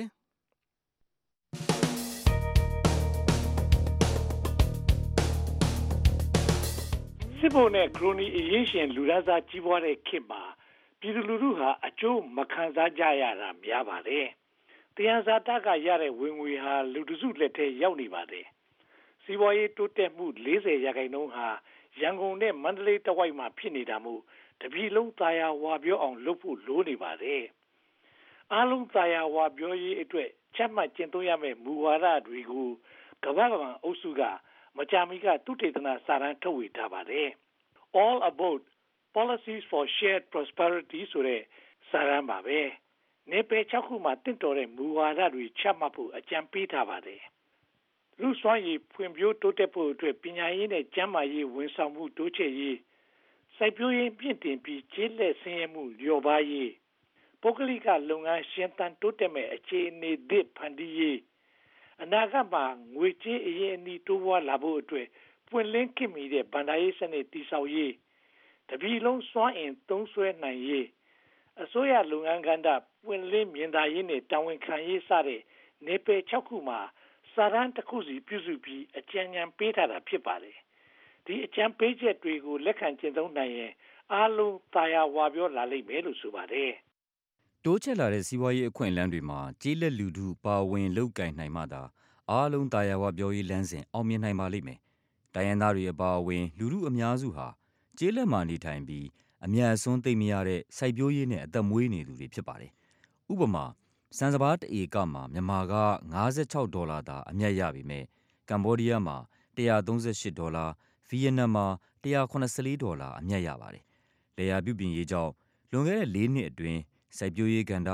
Speaker 8: စစ်ဘုံနဲ့ခရိုနီအရေးရှင်လူသားစားကြီးပွားတဲ့ခေတ်မှာပြည်သူလူထုဟာအကျိုးမခံစားကြရတာများပါတယ်။တရားစာတကရတဲ့ဝင်ငွေဟာလူတစုလက်ထဲရောက်နေပါတယ်။စီးပွားရေးတိုးတက်မှု40%ဟာရန်ကုန်နဲ့မန္တလေးတဝိုက်မှာဖြစ်နေတာမို့တပြည်လုံးသာယာဝပြောအောင်လုပ်ဖို့လိုနေပါတယ်။အားလုံးသာယာဝပြောရေးအတွက်ချမှတ်ကျင့်သုံးရမယ့်မူဝါဒတွေကိုကမ္ဘာ့ဘဏ်အုပ်စုကမကြာမီကသုတေသနစာတမ်းထုတ်ဝေထားပါတယ်။ All About Policies for Shared Prosperity ဆိုတဲ့စာတမ်းပါပဲ။နေပယ်6ခုမှာတင့်တော်တဲ့မူဝါဒတွေချမှတ်ဖို့အကြံပေးထားပါတယ်။လူစွမ်းရည်ဖွံ့ဖြိုးတိုးတက်ဖို့အတွက်ပညာရေးနဲ့ကျန်းမာရေးဝန်ဆောင်မှုတိုးချဲ့ရေးစိုက်ပျိုးရေးမြင့်တင်ပြီးကျေးလက်ဆင်းရဲမှုလျော့ပါးရေးပုဂ္ဂလိကလုပ်ငန်းရှင်သန်တိုးတက်မဲ့အခြေအနေသစ်ဖန်တီးရေးအနာဂတ်မှာငွေကြေးအရင်အနည်းတိုးပွားလာဖို့အတွက်ပွင့်လင်းခင်မီတဲ့ဗန္ဒာရေးစနစ်တည်ဆောက်ရေးတပြည်လုံးစွမ်းအင်သုံးစွဲနိုင်ရေးအစိုးရလုပ်ငန်းကဏ္ဍပွင့်လင်းမြင်သာရေးနဲ့တာဝန်ခံရေးစတဲ့နေပယ်6ခုမှာစာတမ်းတစ်ခုစီပြုစုပြီးအကြံဉာဏ်ပေးထားတာဖြစ်ပါတယ်ဒီအကြံပေးချက်တွေကိုလက်ခံကျင့်သုံးနိုင်ရင်အားလုံးသာယာဝပြောလာလိမ့်မယ်လို့ဆိုပါတယ်
Speaker 9: တိုးချဲ့လာတဲ့စီးပွားရေးအခွင့်အလမ်းတွေမှာကျေးလက်လူထုပါဝင်လုပ်ကိုင်နိုင်မှသာအားလုံးသာယာဝပြောရေးလမ်းစဉ်အောင်မြင်နိုင်ပါလိမ့်မယ်။တိုင်းရင်းသားတွေအပါအဝင်လူထုအများစုဟာကျေးလက်မှာနေထိုင်ပြီးအမြတ်အစွန်းသိမ့်မရတဲ့စိုက်ပျိုးရေးနဲ့အသက်မွေးနေသူတွေဖြစ်ပါတယ်။ဥပမာစံစပါးတစ်ဧကမှာမြန်မာက$56သာအမြတ်ရပေမဲ့ကမ္ဘောဒီးယားမှာ$138ဗီယက်နမ်မှာ$184အမြတ်ရပါတယ်။လယ်ယာပြုပြင်ရေးကြောင့်လွန်ခဲ့တဲ့4နှစ်အတွင်းစိုက်ပျိုးရေးကဏ္ဍ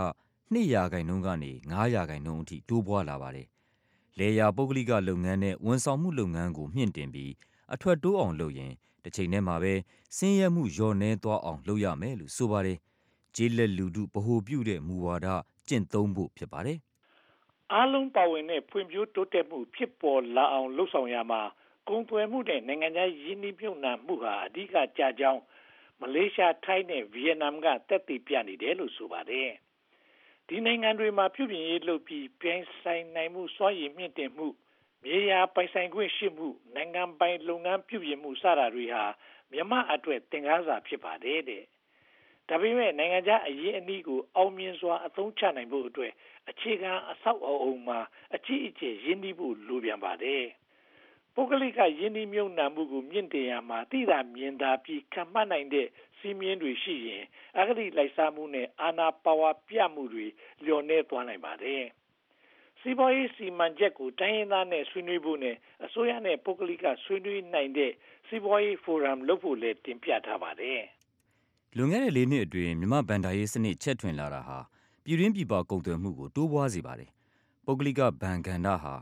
Speaker 9: 2%ကနေ5%အထိတိုးပွားလာပါတယ်။လယ်ယာပုဂ္ဂလိကလုပ်ငန်းနဲ့ဝန်ဆောင်မှုလုပ်ငန်းကိုမြင့်တင်ပြီးအထွက်တိုးအောင်လုပ်ရင်တစ်ချိန်တည်းမှာပဲဆင်းရဲမှုလျော့နည်းသွားအောင်လုပ်ရမယ်လို့ဆိုပါတယ်။ကျေးလက်လူထုဗဟိုပြုတဲ့မူဝါဒကျင့်သုံးဖို့ဖြစ်ပါတယ်
Speaker 8: ။အားလုံးပါဝင်တဲ့ဖွံ့ဖြိုးတိုးတက်မှုဖြစ်ပေါ်လာအောင်လှုပ်ဆောင်ရမှာကုန်သွယ်မှုနဲ့နိုင်ငံခြားရင်းနှီးမြှုပ်နှံမှုဟာအဓိကကြကြောင်းမလေးရှားထိုင်းနဲ့ဗီယက်နမ်ကသက်သေပြနေတယ်လို့ဆိုပါတယ်။ဒီနိုင်ငံတွေမှာပြုပြင်ရေးလုပ်ပြီးပြိုင်ဆိုင်နိုင်မှုစွမ်းရည်မြင့်တင်မှုမြေယာပိုင်ဆိုင်ခွင့်ရှိမှုနိုင်ငံပိုင်လုပ်ငန်းပြုပြင်မှုစတာတွေဟာမြန်မာအတွက်သင်ခန်းစာဖြစ်ပါတယ်တဲ့။ဒါပေမဲ့နိုင်ငံခြားအရေးအနည်းကိုအောင်မြင်စွာအသုံးချနိုင်ဖို့အတွက်အခြေခံအဆောက်အအုံမှာအကြီးအကျယ်ရင်းနှီးဖို့လိုပြန်ပါတယ်။ပုဂ္ဂလိကယင်းနှီးမြှုပ်နှံမှုကိုမြင့်တင်ရမှာသိသာမြင်သာပြီးခံမှတ်နိုင်တဲ့စီးမြင်တွေရှိရင်အဂတိလိုက်စားမှုနဲ့အာဏာပါဝါပြမှုတွေလျော့နည်းသွားနိုင်ပါတယ်။စီးပွားရေးစီမံချက်ကိုတိုင်းရင်းသားနဲ့ဆွေးနွေးဖို့နဲ့အစိုးရနဲ့ပုဂ္ဂလိကဆွေးနွေးနိုင်တဲ့စီးပွားရေးဖိုရမ်လုပ်ဖို့လည်းတင်ပြထားပါတယ်
Speaker 9: ။လွန်ခဲ့တဲ့4နှစ်အတွင်းမြန်မာဗန်ဒါရေးစနစ်ချက်ထွင်လာတာဟာပြည်တွင်းပြည်ပကုန်သွယ်မှုကိုတိုးပွားစေပါတယ်။ပုဂ္ဂလိကဘဏ်ကဏ္ဍဟာ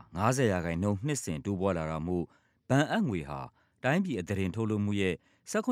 Speaker 9: 90%နှစ်စဉ်တိုးပွားလာတာမို့ဘဏ်အပ်ငွေဟာတိုင်းပြည်အသားတင်ထုတ်လုပ်မှုရဲ့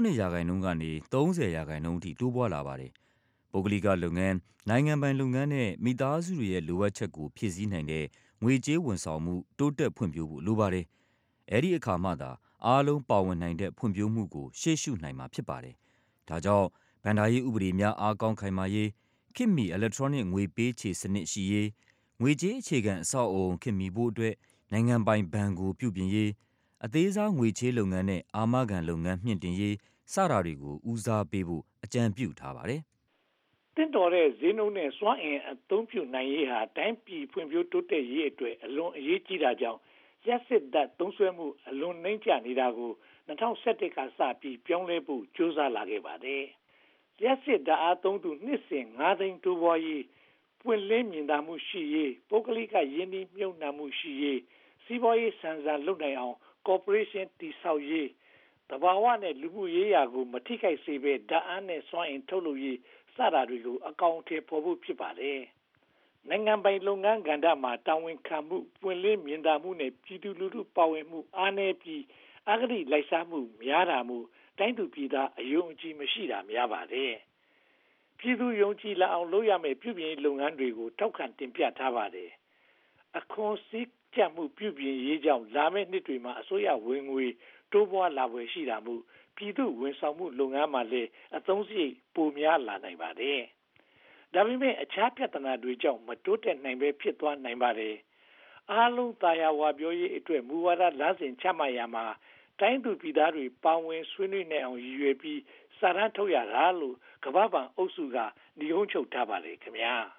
Speaker 9: 18%ကနေ30%အထိတိုးပွားလာပါတယ်။ပုဂ္ဂလိကလုပ်ငန်းနိုင်ငံပိုင်လုပ်ငန်းနဲ့မိသားစုတွေရဲ့လိုအပ်ချက်ကိုဖြည့်ဆည်းနိုင်တဲ့ငွေကြေးဝန်ဆောင်မှုတိုးတက်ဖွံ့ဖြိုးဖို့လိုပါတယ်။အဲဒီအခါမှသာအားလုံးပါဝင်နိုင်တဲ့ဖွံ့ဖြိုးမှုကိုရှေ့ရှုနိုင်မှာဖြစ်ပါတယ်။ဒါကြောင့်ဗန်ဒါရေးဥပဒေများအားကောင်းခိုင်မာရေးခေတ်မီ electronic ငွေပေးချေစနစ်ရှိရေးငွေကြေးအခြေခံအဆောက်အအုံခေတ်မီဖို့အတွက်နိုင်ငံပိုင်ဘဏ်ကိုပြုပြင်ရေးအသေးစားငွေချေးလုပ်ငန်းနဲ့အာမခံလုပ်ငန်းမြင့်တင်ရေးစတာတွေကိုဦးစားပေးဖို့အကြံပြုထားပါတယ်
Speaker 8: ။တင့်တော်တဲ့ဈေးနှုန်းနဲ့စွမ်းအင်အသုံးပြုနိုင်ရေးဟာတိုင်းပြည်ဖွံ့ဖြိုးတိုးတက်ရေးအတွက်အလွန်အရေးကြီးတာကြောင့်လျှပ်စစ်ဓာတ်သုံးစွဲမှုအလွန်နှိမ့်ကျနေတာကို2011ကစပြီးပြောင်းလဲဖို့ကြိုးစားလာခဲ့ပါတယ်။လျှပ်စစ်ဓာတ်အားသုံးသူနှစ်စဉ်9သိန်းတိုးပွားရေးပွင့်လင်းမြင်သာမှုရှိရေးပုဂ္ဂလိကယင်းနှီးမြှုပ်နှံမှုရှိရေးစီးပွားရေးဆန်ဆန်လုပ်နိုင်အောင်ကော်ပိုရေးရှင်းတည်ဆောက်ရေးတဘာဝနဲ့လူမှုရေးရာကိုမထိခိုက်စေဘဲဓာတ်အားနဲ့စွမ်းအင်ထုတ်လုပ်ရေးစတာတွေကိုအကောင့်ထဲပေါ်ဖို့ဖြစ်ပါတယ်။နိုင်ငံပိုင်လုပ်ငန်းကဏ္ဍမှာတာဝန်ခံမှုပွင့်လင်းမြင်သာမှုနဲ့ပြည်သူလူထုပါဝင်မှုအားနည်းပြီးအဂတိလိုက်စားမှုများတာမို့တိုင်းသူပြည်သားအယုံကြည်မရှိတာများပါတယ်။ပြည်သူယုံကြည်လာအောင်လုပ်ရမယ့်ပြုပြင်ရေးလုပ်ငန်းတွေကိုထောက်ခံတင်ပြထားပါတယ်။အခွန်စည်းကျပ်မှုပြုပြင်ရေးကြောင့်လာမယ့်နှစ်တွေမှာအစိုးရဝင်ငွေတိုးပွားလာဖွယ်ရှိတာမို့ပြည်သူဝန်ဆောင်မှုလုပ်ငန်းမှာလည်းအသုံးစရိတ်ပိုများလာနိုင်ပါတယ်။ဒါပေမဲ့အခြားပြဿနာတွေကြောင့်မတိုးတက်နိုင်ပဲဖြစ်သွားနိုင်ပါတယ်။အားလုံးသာယာဝပြောရေးအတွက်မူဝါဒလမ်းစဉ်ချမှတ်ရမှာတိုင်းသူပြည်သားတွေပါဝင်ဆွေးနွေးနိုင်အောင်ရည်ရွယ်ပြီးစာတမ်းထုတ်ရတာလို့ကမ္ဘာ့ဘဏ်အုပ်စုကညွှန်ချုပ်ထားပါတယ်ခင်ဗျာ။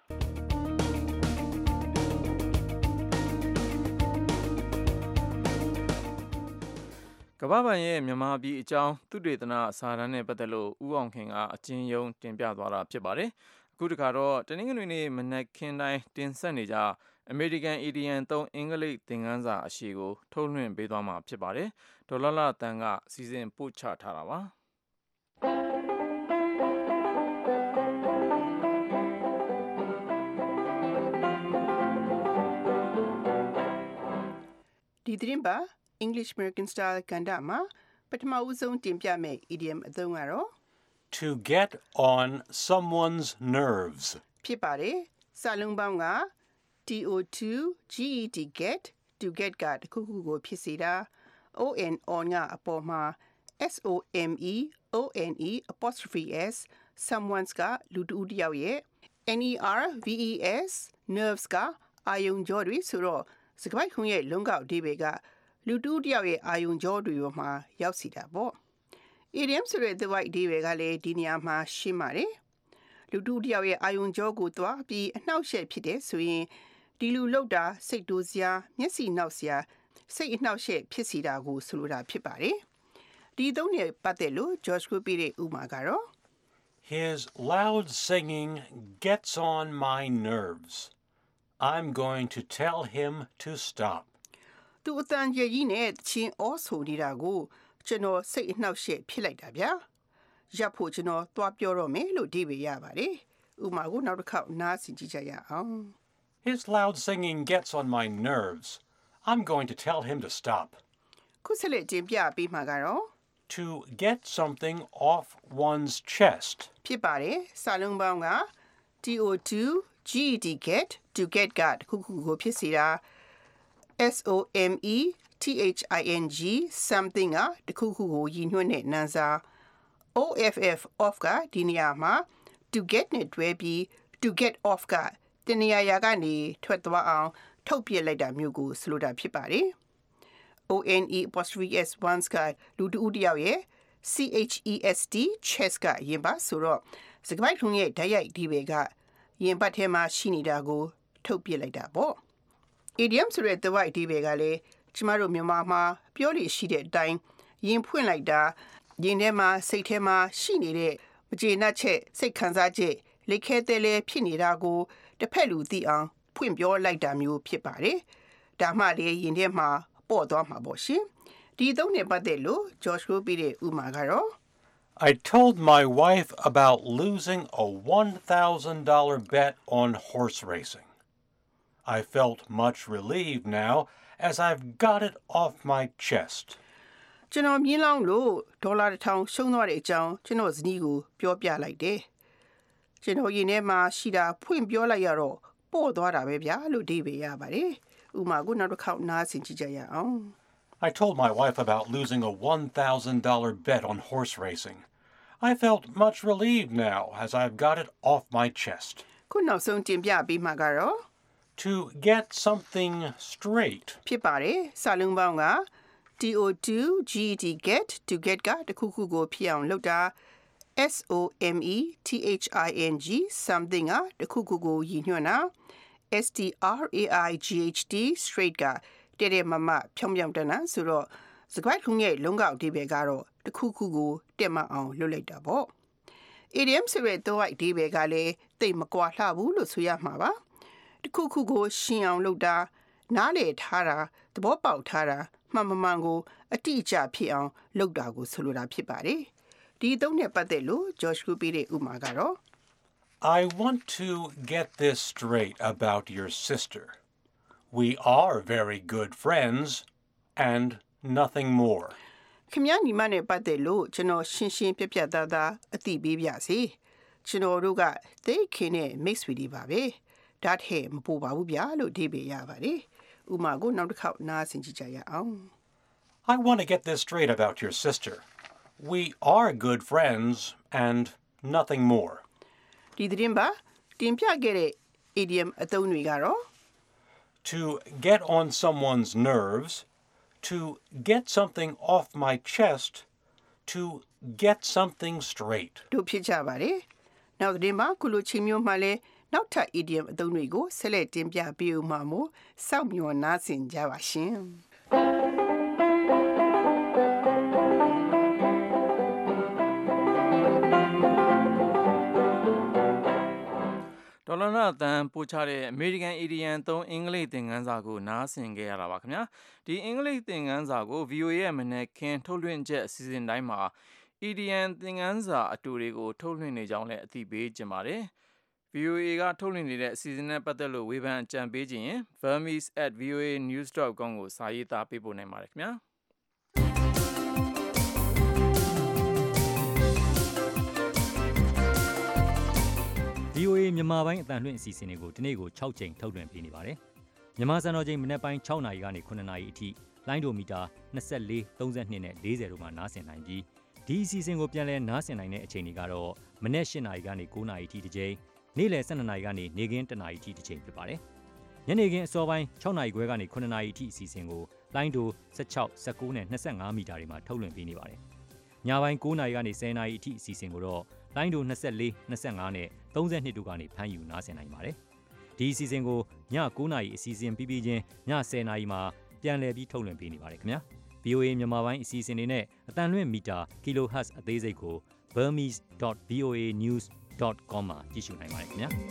Speaker 2: ကမ္ဘာ့ဘဏ်ရဲ့မြန်မာပြည်အကြောင်းသုတေသနစာတမ်းနဲ့ပတ်သက်လို့ဦးအောင်ခင်ကအကျဉ်းရုံးတင်ပြသွားတာဖြစ်ပါတယ်။အခုတခါတော့တနင်္ဂနွေနေ့မနက်ခင်းတိုင်းတင်ဆက်နေကြအမေရိကန်အီဒီယံသုံးအင်္ဂလိပ်သင်ခန်းစာအရှည်ကိုထုတ်လွှင့်ပေးသွားမှာဖြစ်ပါတယ်။ဒေါ်လာတန်ကစီစဉ်ပို့ချထားတာပါ။
Speaker 10: ဒီသတင်းပါ English American Style ကဏ္ဍမှာပထမဦးဆုံးတင်ပြမယ့် idiom အသုံးကတော့
Speaker 11: To get on someone's nerves
Speaker 10: ဖြစ်ပါတယ်။စာလုံးပေါင်းက to get to get ကတခုခုကိုဖြစ်စေတာ on ကအပေါ်မှာ someone someone's ကလူတူတယောက်ရဲ့ nerves nerves ကအာယုံကြောတွေဆိုတော့စကားခွန်ရဲ့လုံးကောက်အဓိပ္ပာယ်ကလူတူတယောက်ရဲ့အာယုံကြောတွေမှာရောက်စီတာပေါ့ idiom ဆိုတဲ့ the white ဒီတွေကလည်းဒီနေရာမှာရှင်းပါတယ်လူတူတယောက်ရဲ့အာယုံကြောကိုသွားပြီးအနှောက်အယှက်ဖြစ်တဲ့ဆိုရင်ဒီလူလောက်တာစိတ်တိုးစရာမျက်စိနှောက်စရာစိတ်အနှောက်အယှက်ဖြစ်စီတာကိုဆိုလိုတာဖြစ်ပါတယ်ဒီသုံးနဲ့ပတ်သက်လို့ George ကိုပြတဲ့ဥမာကတော့
Speaker 11: His loud singing gets on my nerves. I'm going to tell him to stop.
Speaker 10: သူအတန်ကြီးနဲ့တချင်းအော်ဆိုနေတာကိုကျွန်တော်စိတ်အနှောက်အယှက်ဖြစ်လိုက်တာဗျာရပ်ဖို့ကျွန်တော်သွားပြောတော့မယ်လို့ဒီပဲရပါတယ်ဥမာကိုနောက်တစ်ခေါက်နားဆင်ကြည့်ကြရအောင်
Speaker 11: His loud singing gets on my nerves. I'm going to tell him to stop.
Speaker 10: ခုဆက်လက်တင်ပြပေးမှာကတော့
Speaker 11: To get something off one's chest.
Speaker 10: ဖြစ်ပါတယ်စာလုံးပေါင်းက to get to get ကတခုခုကိုဖြစ်စေတာ something something ကတခုခုကိုရည်ညွှန်းတဲ့နာမ်စာ off ကဒီနေရာမှာ to get နဲ့တွဲပြီး to get off ကတနေရာကနေထွက်သွားအောင်ထုတ်ပြလိုက်တာမျိုးကိုဆိုလိုတာဖြစ်ပါတယ် ONE'(s) once ကလူတူတယောက်ရဲ့ CHEST chest ကရင်ပတ်ဆိုတော့စကားပိုက်ထုံးရဲ့ဓာတ်ရိုက်ဒီပဲကရင်ပတ်ထဲမှာရှိနေတာကိုထုတ်ပြလိုက်တာပေါ့ idiom ဆိုတဲ့ the white ဒီပဲကလည်းကျမတို့မြန်မာမှာပြောလို့ရှိတဲ့အတိုင်းရင်ဖွင့်လိုက်တာရင်ထဲမှာစိတ်ထဲမှာရှိနေတဲ့မကျေနပ်ချက်စိတ်ခံစားချက်လက်ခဲတဲလဲဖြစ်နေတာကိုတစ်ဖက်လူသိအောင်ဖွင့်ပြောလိုက်တာမျိုးဖြစ်ပါတယ်ဒါမှလေရင်ထဲမှာပေါ်သွားမှာပေါ့ရှင်ဒီသုံးနဲ့ပတ်သက်လို့ George ကိုပြတဲ့ဥမာကတော့
Speaker 11: I told my wife about losing a $1,000 bet on horse racing. I felt much relieved now as I've got it off my chest.
Speaker 10: ကျွန်တော်မြင်လောင်းလို့ဒေါ်လာ1000ရှုံးသွားတဲ့အကြောင်းကျွန်တော်ဇနီးကိုပြောပြလိုက်တယ်ကျွန်တော်ရင်ထဲမှာရှိတာဖွင့်ပြောလိုက်ရတော့ပို့သွားတာပဲဗျာလို့ဒီပဲရပါတယ်ဥမာကိုနောက်တစ်ခေါက်နားဆင်ကြည့်ကြရအောင်
Speaker 11: I told my wife about losing a $1,000 bet on horse racing. I felt much relieved now as I've got it off my chest.
Speaker 10: ခုနောက်ဆုံးတင်ပြပေးမှာကတော့
Speaker 11: To get something straight.
Speaker 10: ဖြစ်ပါတယ်စာလုံးပေါင်းက get to get ကတခုခုကိုဖြစ်အောင်လုပ်တာ something something ကတခုခုကိုရည်ညွှန်းတာ straight ကတဲ့မမဖြောင်းဖြောင်းတန်းတန်းဆိုတော့စကွိုက်ခုရဲ့လုံးကောက်ဒီပဲကတော့တခုခုကိုတက်မအောင်လုပ်လိုက်တာပေါ့ idiom ဆိုတဲ့တော့ဒီပဲကလည်းတိတ်မကွာလှဘူးလို့ဆိုရမှာပါတခုခုကိုရှင်းအောင်လုပ်တာနားလေထားတာသဘောပေါက်ထားတာမှန်မှန်ကိုအတိအကျဖြစ်အောင်လုပ်တာကိုဆိုလိုတာဖြစ်ပါတယ်ဒီသုံးနဲ့ပတ်သက်လို့ George ကိုပြတဲ့ဥမာကတော့
Speaker 11: I want to get this straight about your sister. We are very good friends and nothing more.
Speaker 10: ခင်ဗျားညီမနဲ့ပတ်သက်လို့ကျွန်တော်ရှင်းရှင်းပြပြသားသားအသိပေးပြစီကျွန်တော်တို့ကသိခင်နဲ့မိတ်ဆွေတွေပါပဲဒါထက်မပိုပါဘူးဗျာလို့ဒီပဲရပါတယ်ဥမာကိုနောက်တစ်ခေါက်နားဆင်ကြည့်ကြရအောင်
Speaker 11: I want to get this straight about your sister. We are good friends and nothing more.
Speaker 10: ဒီသတင်းပါတင်ပြခဲ့တဲ့ idiom အသုံးတွေကတော့
Speaker 11: To get on someone's nerves, to get something off my chest, to get something straight.
Speaker 10: တို့ဖြစ်ကြပါတယ်နောက်သတင်းပါခုလိုချင်းမျိုးမှလည်းနောက်ထပ် idiom အသုံးတွေကိုဆက်လက်တင်ပြပေးဦးမှာမို့စောင့်မျှော်နားဆင်ကြပါရှင်
Speaker 2: ဒေါ်လာနာတန်ပို့ချတဲ့ American Idiom 3အင်္ဂလိပ်သင်ခန်းစာကိုနားဆင်ခဲ့ရတာပါခင်ဗျာဒီအင်္ဂလိပ်သင်ခန်းစာကို VOA ရဲ့မနက်ခင်းထုတ်လွှင့်ချက်အစီအစဉ်တိုင်းမှာ Idiom သင်ခန်းစာအတူတွေကိုထုတ်လွှင့်နေကြောင်းလည်းအသိပေးကြပါတယ် VOA ကထုတ်လွှင့်နေတဲ့အစီအစဉ်နဲ့ပတ်သက်လို့ဝေဖန်အကြံပေးခြင်းရင် burmese@voanews.com ကိုစာရေးသားပေးပို့နိုင်ပါတယ်ခင်ဗျာ
Speaker 9: VOA မြန်မာပိုင်းအတန်လွှင့်အစီအစဉ်တွေကိုဒီနေ့ကို6ချိန်ထုတ်လွှင့်ပေးနေပါတယ်။မြန်မာစံတော်ချိန်မနက်ပိုင်း6နာရီကနေ9နာရီအထိလိုင်းဒိုမီတာ24 32နဲ့40တို့မှာနားဆင်နိုင်ပြီးဒီအစီအစဉ်ကိုပြန်လည်နားဆင်နိုင်တဲ့အချိန်တွေကတော့မနက်8နာရီကနေ9နာရီအထိတစ်ချိန်နေ့လယ်12နာရီကနေနေ့ခင်း1နာရီအထိတစ်ချိန်ဖြစ်ပါတယ်။ညနေခင်းအစောပိုင်း6နာရီခွဲကနေ9နာရီအထိအစီအစဉ်ကိုလိုင်းဒို16 19နဲ့25မီတာတွေမှာထုတ်လွှင့်ပေးနေပါတယ်။ညပိုင်း9နာရီကနေ10နာရီအထိအစီအစဉ်ကိုတော့လိုင်းဒို24 25နဲ့32တို့ကနေဖမ်းယူနားဆင်နိုင်ပါတယ်။ဒီအစီအစဉ်ကိုည9နာရီအစီအစဉ်ပြီးပြီးချင်းည10နာရီမှာပြန်လည်ပြီးထုတ်လွှင့်ပေးနေပါတယ်ခင်ဗျာ။ VOA မြန်မာပိုင်းအစီအစဉ်တွေနဲ့အတန်လွင့်မီတာ kHz အသေးစိတ်ကို burmese.voanews.com မှာကြည့်ရှုနိုင်ပါတယ်ခင်ဗျာ။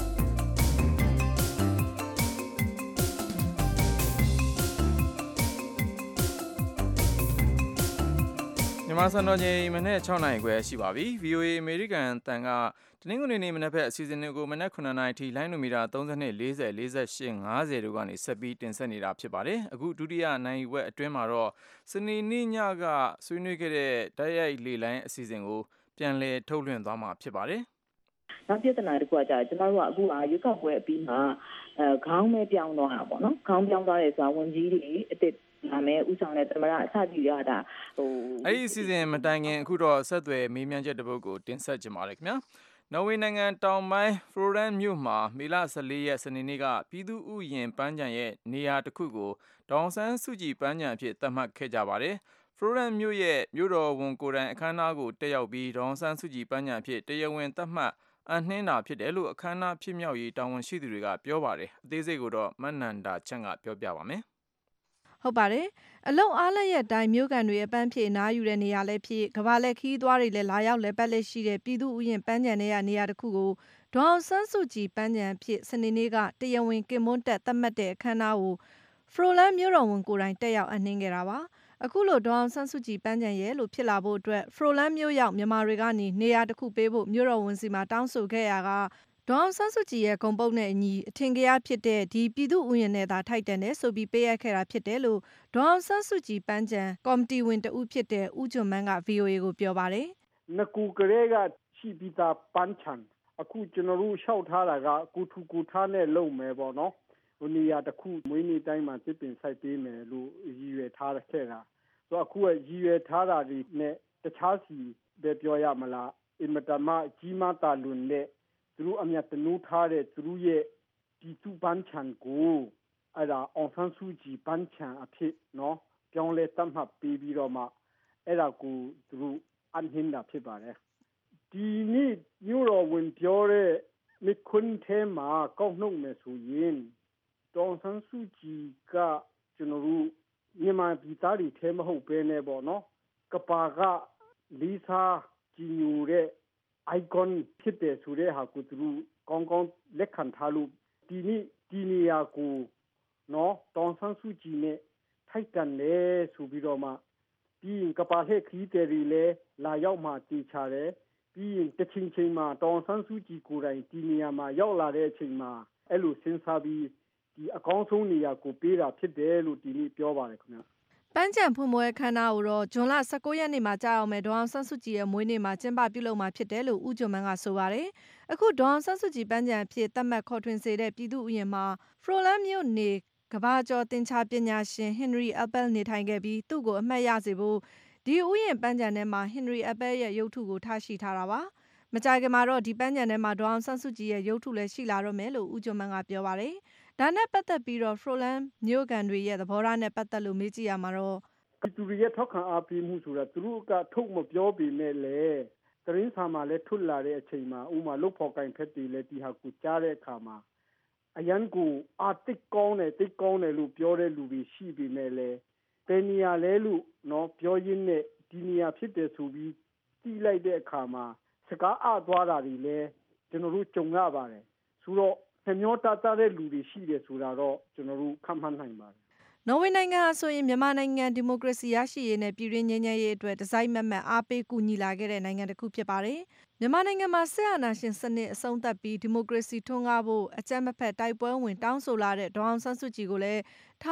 Speaker 2: မြန်မာစံတော်ချိန်မနေ့6နာရီခွဲရှိပါပြီ။ VOA အမေရိကန်တန်ကတနင်္ဂနွေနေ့မနေ့ဖက်အစီအစဉ်တွေကိုမနေ့9နာရီထိလိုင်းနိုမီတာ32 40 48 50တို့ကနေဆက်ပြီးတင်ဆက်နေတာဖြစ်ပါတယ်။အခုဒုတိယနိုင်ဝက်အတွင်းမှာတော့စနေနေ့ညကဆွေးနွေးခဲ့တဲ့တိုက်ရိုက်လေလိုင်းအစီအစဉ်ကိုပြန်လည်ထုတ်လွှင့်သွားမှာဖြစ်ပါတယ်
Speaker 12: ။နောက်ပြဿနာတစ်ခုကကြာကျွန်တော်တို့ကအခုရွေးကောက်ပွဲအပြီးမှာခေါင်းမဲပြောင်းသွားတာပေါ့နော်။ခေါင်းပြောင်းသွားတယ်ဆိုတာဝန်ကြီးတွေအစ်ဒါမဲ့ဥဆောင်တဲ့သမရအစကြည့်ရတာ
Speaker 2: အဲ့ဒီအစီအစဉ်မတိုင်ခင်အခုတော့ဆက်သွယ်မေးမြန်းချက်တစ်ပုဒ်ကိုတင်ဆက်ကြပါမယ်ခင်ဗျာနော်ဝေနိုင်ငံတောင်ပိုင်းဖလိုရန်မြို့မှာမေလ14ရက်စနေနေ့ကပြည်သူ့ဥယျာဉ်ပန်းခြံရဲ့နေရာတစ်ခုကိုဒေါအောင်ဆန်းစုကြည်ပန်းခြံအဖြစ်သတ်မှတ်ခဲ့ကြပါတယ်ဖလိုရန်မြို့ရဲ့မြို့တော်ဝန်ကိုယ်တိုင်အခမ်းအနားကိုတက်ရောက်ပြီးဒေါအောင်ဆန်းစုကြည်ပန်းခြံအဖြစ်တရားဝင်သတ်မှတ်အနှင်းတာဖြစ်တယ်လို့အခမ်းအနားဖြစ်မြောက်ရေးတာဝန်ရှိသူတွေကပြောပါတယ်အသေးစိတ်ကိုတော့မနန္ဒာချန့်ကပြောပြပါမယ်
Speaker 5: ဟုတ်ပါတယ်အလုံအားလက်ရဲ့တိုင်းမြို့ကန်တွေအပန်းဖြေနားယူတဲ့နေရာလည်းဖြစ်ကဘာလက်ခီးသွားတွေလည်းလာရောက်လဲပတ်လက်ရှိတဲ့ပြည်သူ့ဥယျာဉ်ပန်းခြံရဲ့နေရာတစ်ခုကိုဒေါအောင်ဆန်းစုကြည်ပန်းခြံဖြစ်စနေနေ့ကတရားဝင်ကင်မွန်းတက်သတ်မှတ်တဲ့အခမ်းအနားကိုဖရိုလန်မြို့တော်ဝန်ကိုယ်တိုင်တက်ရောက်အနှင်းခဲ့တာပါအခုလိုဒေါအောင်ဆန်းစုကြည်ပန်းခြံရဲ့လို့ဖြစ်လာဖို့အတွက်ဖရိုလန်မြို့ရောက်မြန်မာတွေကနေနေရာတစ်ခုပေးဖို့မြို့တော်ဝန်စီမှာတောင်းဆိုခဲ့ရကဒေါအောင်ဆန်းစုကြည်ရဲ့ဂုဏ်ပုဒ်နဲ့အညီအထင်ကရဖြစ်တဲ့ဒီပြည်သူ့ဥယျာဉ်နဲ့သာထိုက်တန်တယ်ဆိုပြီးပေးအပ်ခဲ့တာဖြစ်တယ်လို့ဒေါအောင်ဆန်းစုကြည်ပန်းခြံကော်မတီဝင်တဦးဖြစ်တဲ့ဦးကျွန်းမန်းက VOA ကိုပြောပါတယ်
Speaker 13: ။နကူကလေးကရှိပြီးသားပန်းခြံအခုကျွန်တော်တို့ရှောက်ထားတာကကုထုကုထားနဲ့လုံမယ်ပေါ့နော်။ဟိုနေရာတစ်ခုမွေးနေ့တိုင်းမှာတစ်ပင်စိုက်ပေးမယ်လို့ရည်ရွယ်ထားခဲ့တာ။ဆိုတော့အခုရည်ရွယ်ထားတာဒီနဲ့တခြားစီပဲပြောရမလားအင်မတန်မှကြီးမားတာလွန်တဲ့သူတို့အမြတ်တနိုးထားတဲ့သူတို့ရဲ့ဒီသူပန်းချံကိုအဲ့ဒါအောင်ဆန်းစုကြည်ပန်းချံအဖြစ်နော်ပြောင်းလဲသတ်မှတ်ပြီးတော့မှအဲ့ဒါကိုသူတို့အနှင်းတာဖြစ်ပါတယ်ဒီနေ့မြို့တော်ဝင်ပြောတဲ့မိခွန်းထဲမှာကောက်နှုတ်မယ်ဆိုရင်အောင်ဆန်းစုကြည်ကကျွန်တော်တို့မြန်မာပြည်သားတွေထဲမဟုတ်ဘဲနဲ့ပေါ့နော်ကပါကလီစာကြီးညိုတဲ့icon ဖြစ်တဲ့ဆိုတဲ့ဟာကိုသူတို့ကောင်းကောင်းလက်ခံထားလို့ဒီနေ့ဒီနေရာကိုနော်တောင်ဆန်းစုကြည်နဲ့ထိုက်တန်လဲဆိုပြီးတော့မှပြီးရင်ကပါလှည့်ခီးတယ်တွေလည်းလာရောက်မှတည်ချတယ်ပြီးရင်တချင်းချင်းမှာတောင်ဆန်းစုကြည်ကိုယ်တိုင်ဒီနေရာမှာရောက်လာတဲ့အချိန်မှာအဲ့လိုစဉ်းစားပြီးဒီအကောင်းဆုံးနေရာကိုပေးတာဖြစ်တယ်လို့ဒီနေ့ပြောပါတယ်ခင်ဗျ
Speaker 5: ပန်းခြံဖွင့်ပွဲအခမ်းအနားကိုတော့ဇွန်လ19ရက်နေ့မှာကြာအောင်မယ်ဒေါအောင်ဆန်းစုကြည်ရဲ့မွေးနေ့မှာကျင်းပပြုလုပ်မှာဖြစ်တယ်လို့ဦးကျွန်းမန်းကဆိုပါတယ်။အခုဒေါအောင်ဆန်းစုကြည်ပန်းခြံအဖြစ်သတ်မှတ်ခေါ်ထွင်စေတဲ့ပြည်သူ့ဥယျာဉ်မှာဖရိုလန်မြို့နေကဘာကျော်သင်္ချာပညာရှင်ဟင်နရီအပယ်နေထိုင်ခဲ့ပြီးသူ့ကိုအမှတ်ရစေဖို့ဒီဥယျာဉ်ပန်းခြံထဲမှာဟင်နရီအပယ်ရဲ့ရုပ်ထုကိုထားရှိထားတာပါ။မကြာခင်မှာတော့ဒီပန်းခြံထဲမှာဒေါအောင်ဆန်းစုကြည်ရဲ့ရုပ်ထုလည်းရှိလာတော့မယ်လို့ဦးကျွန်းမန်းကပြောပါတယ်။ဒါနဲ့ပတ်သက်ပြီးတော့ဖရိုလန်မြို့ကန်တွေရဲ့သဘောထားနဲ့ပတ်သက်လို့မေးကြည့်ရမှာတော့
Speaker 13: သူတွေရဲ့ထောက်ခံအားပေးမှုဆိုတာသူတို့ကထုတ်မပြောပေမဲ့လေသတင်းစာမှာလည်းထွက်လာတဲ့အချိန်မှာဥမာလုတ်ဖော်ကင်ဖက်တွေလည်းဒီဟာကိုကြားတဲ့အခါမှာအရန်ကိုအာတိတ်ကောင်းတယ်တိတ်ကောင်းတယ်လို့ပြောတဲ့လူတွေရှိပေမဲ့လေဘယ်နေရာလဲလို့နော်ပြောရင်းနဲ့ဒီနေရာဖြစ်တယ်ဆိုပြီးတီးလိုက်တဲ့အခါမှာစကားအသွားတာတွေလည်းကျွန်တော်တို့ကြုံရပါတယ်ဆိုတော့မျောတတတဲ့လူတွေရှိတယ်ဆိုတာတော့ကျွန်တော်တို့ခန့်မှန်းနိုင်ပါတယ်
Speaker 5: နော်ဝေနိုင်ငံဟာဆိုရင်မြန်မာနိုင်ငံဒီမိုကရေစီရရှိရေးနဲ့ပြည်တွင်းငြိမ်းချမ်းရေးအတွက်ဒီဇိုင်းမတ်အားပေးကူညီလာခဲ့တဲ့နိုင်ငံတစ်ခုဖြစ်ပါတယ်။မြန်မာနိုင်ငံမှာစစ်အာဏာရှင်စနစ်အဆုံးသတ်ပြီးဒီမိုကရေစီထွန်းကားဖို့အကြမ်းမဖက်တိုက်ပွဲဝင်တောင်းဆိုလာတဲ့ဒေါအောင်ဆန်းစုကြည်ကိုလည်း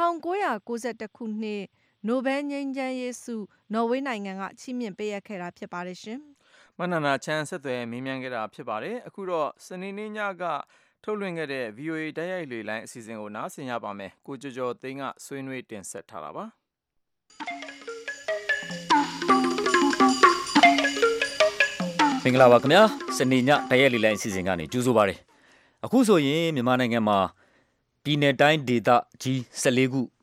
Speaker 5: 1992ခုနှစ်နိုဘယ်ငြိမ်းချမ်းရေးဆုနော်ဝေနိုင်ငံကချီးမြှင့်ပေးအပ်ခဲ့တာဖြစ်ပါတယ်ရှင်
Speaker 2: ။မနန္ဒာချမ်းဆက်သွယ်မေးမြန်းခဲ့တာဖြစ်ပါတယ်။အခုတော့စနေနေ့ညကထုတ်လွှင့်ခဲ့တဲ့ VOA တိုက်ရိုက်လေလိုင်းအစီအစဉ်ကိုနားဆင်ရပါမယ်။ကိုကျော်ကျော်သိန်းကဆွေးနွေးတင်ဆက်ထားတာပါ
Speaker 9: ။မင်္ဂလာပါခင်ဗျာ။စနေညတိုက်ရိုက်လေလိုင်းအစီအစဉ်ကနေကြိုဆိုပါရစေ။အခုဆိုရင်မြန်မာနိုင်ငံမှာပြည်내တိုင်းဒေသကြီး14ခု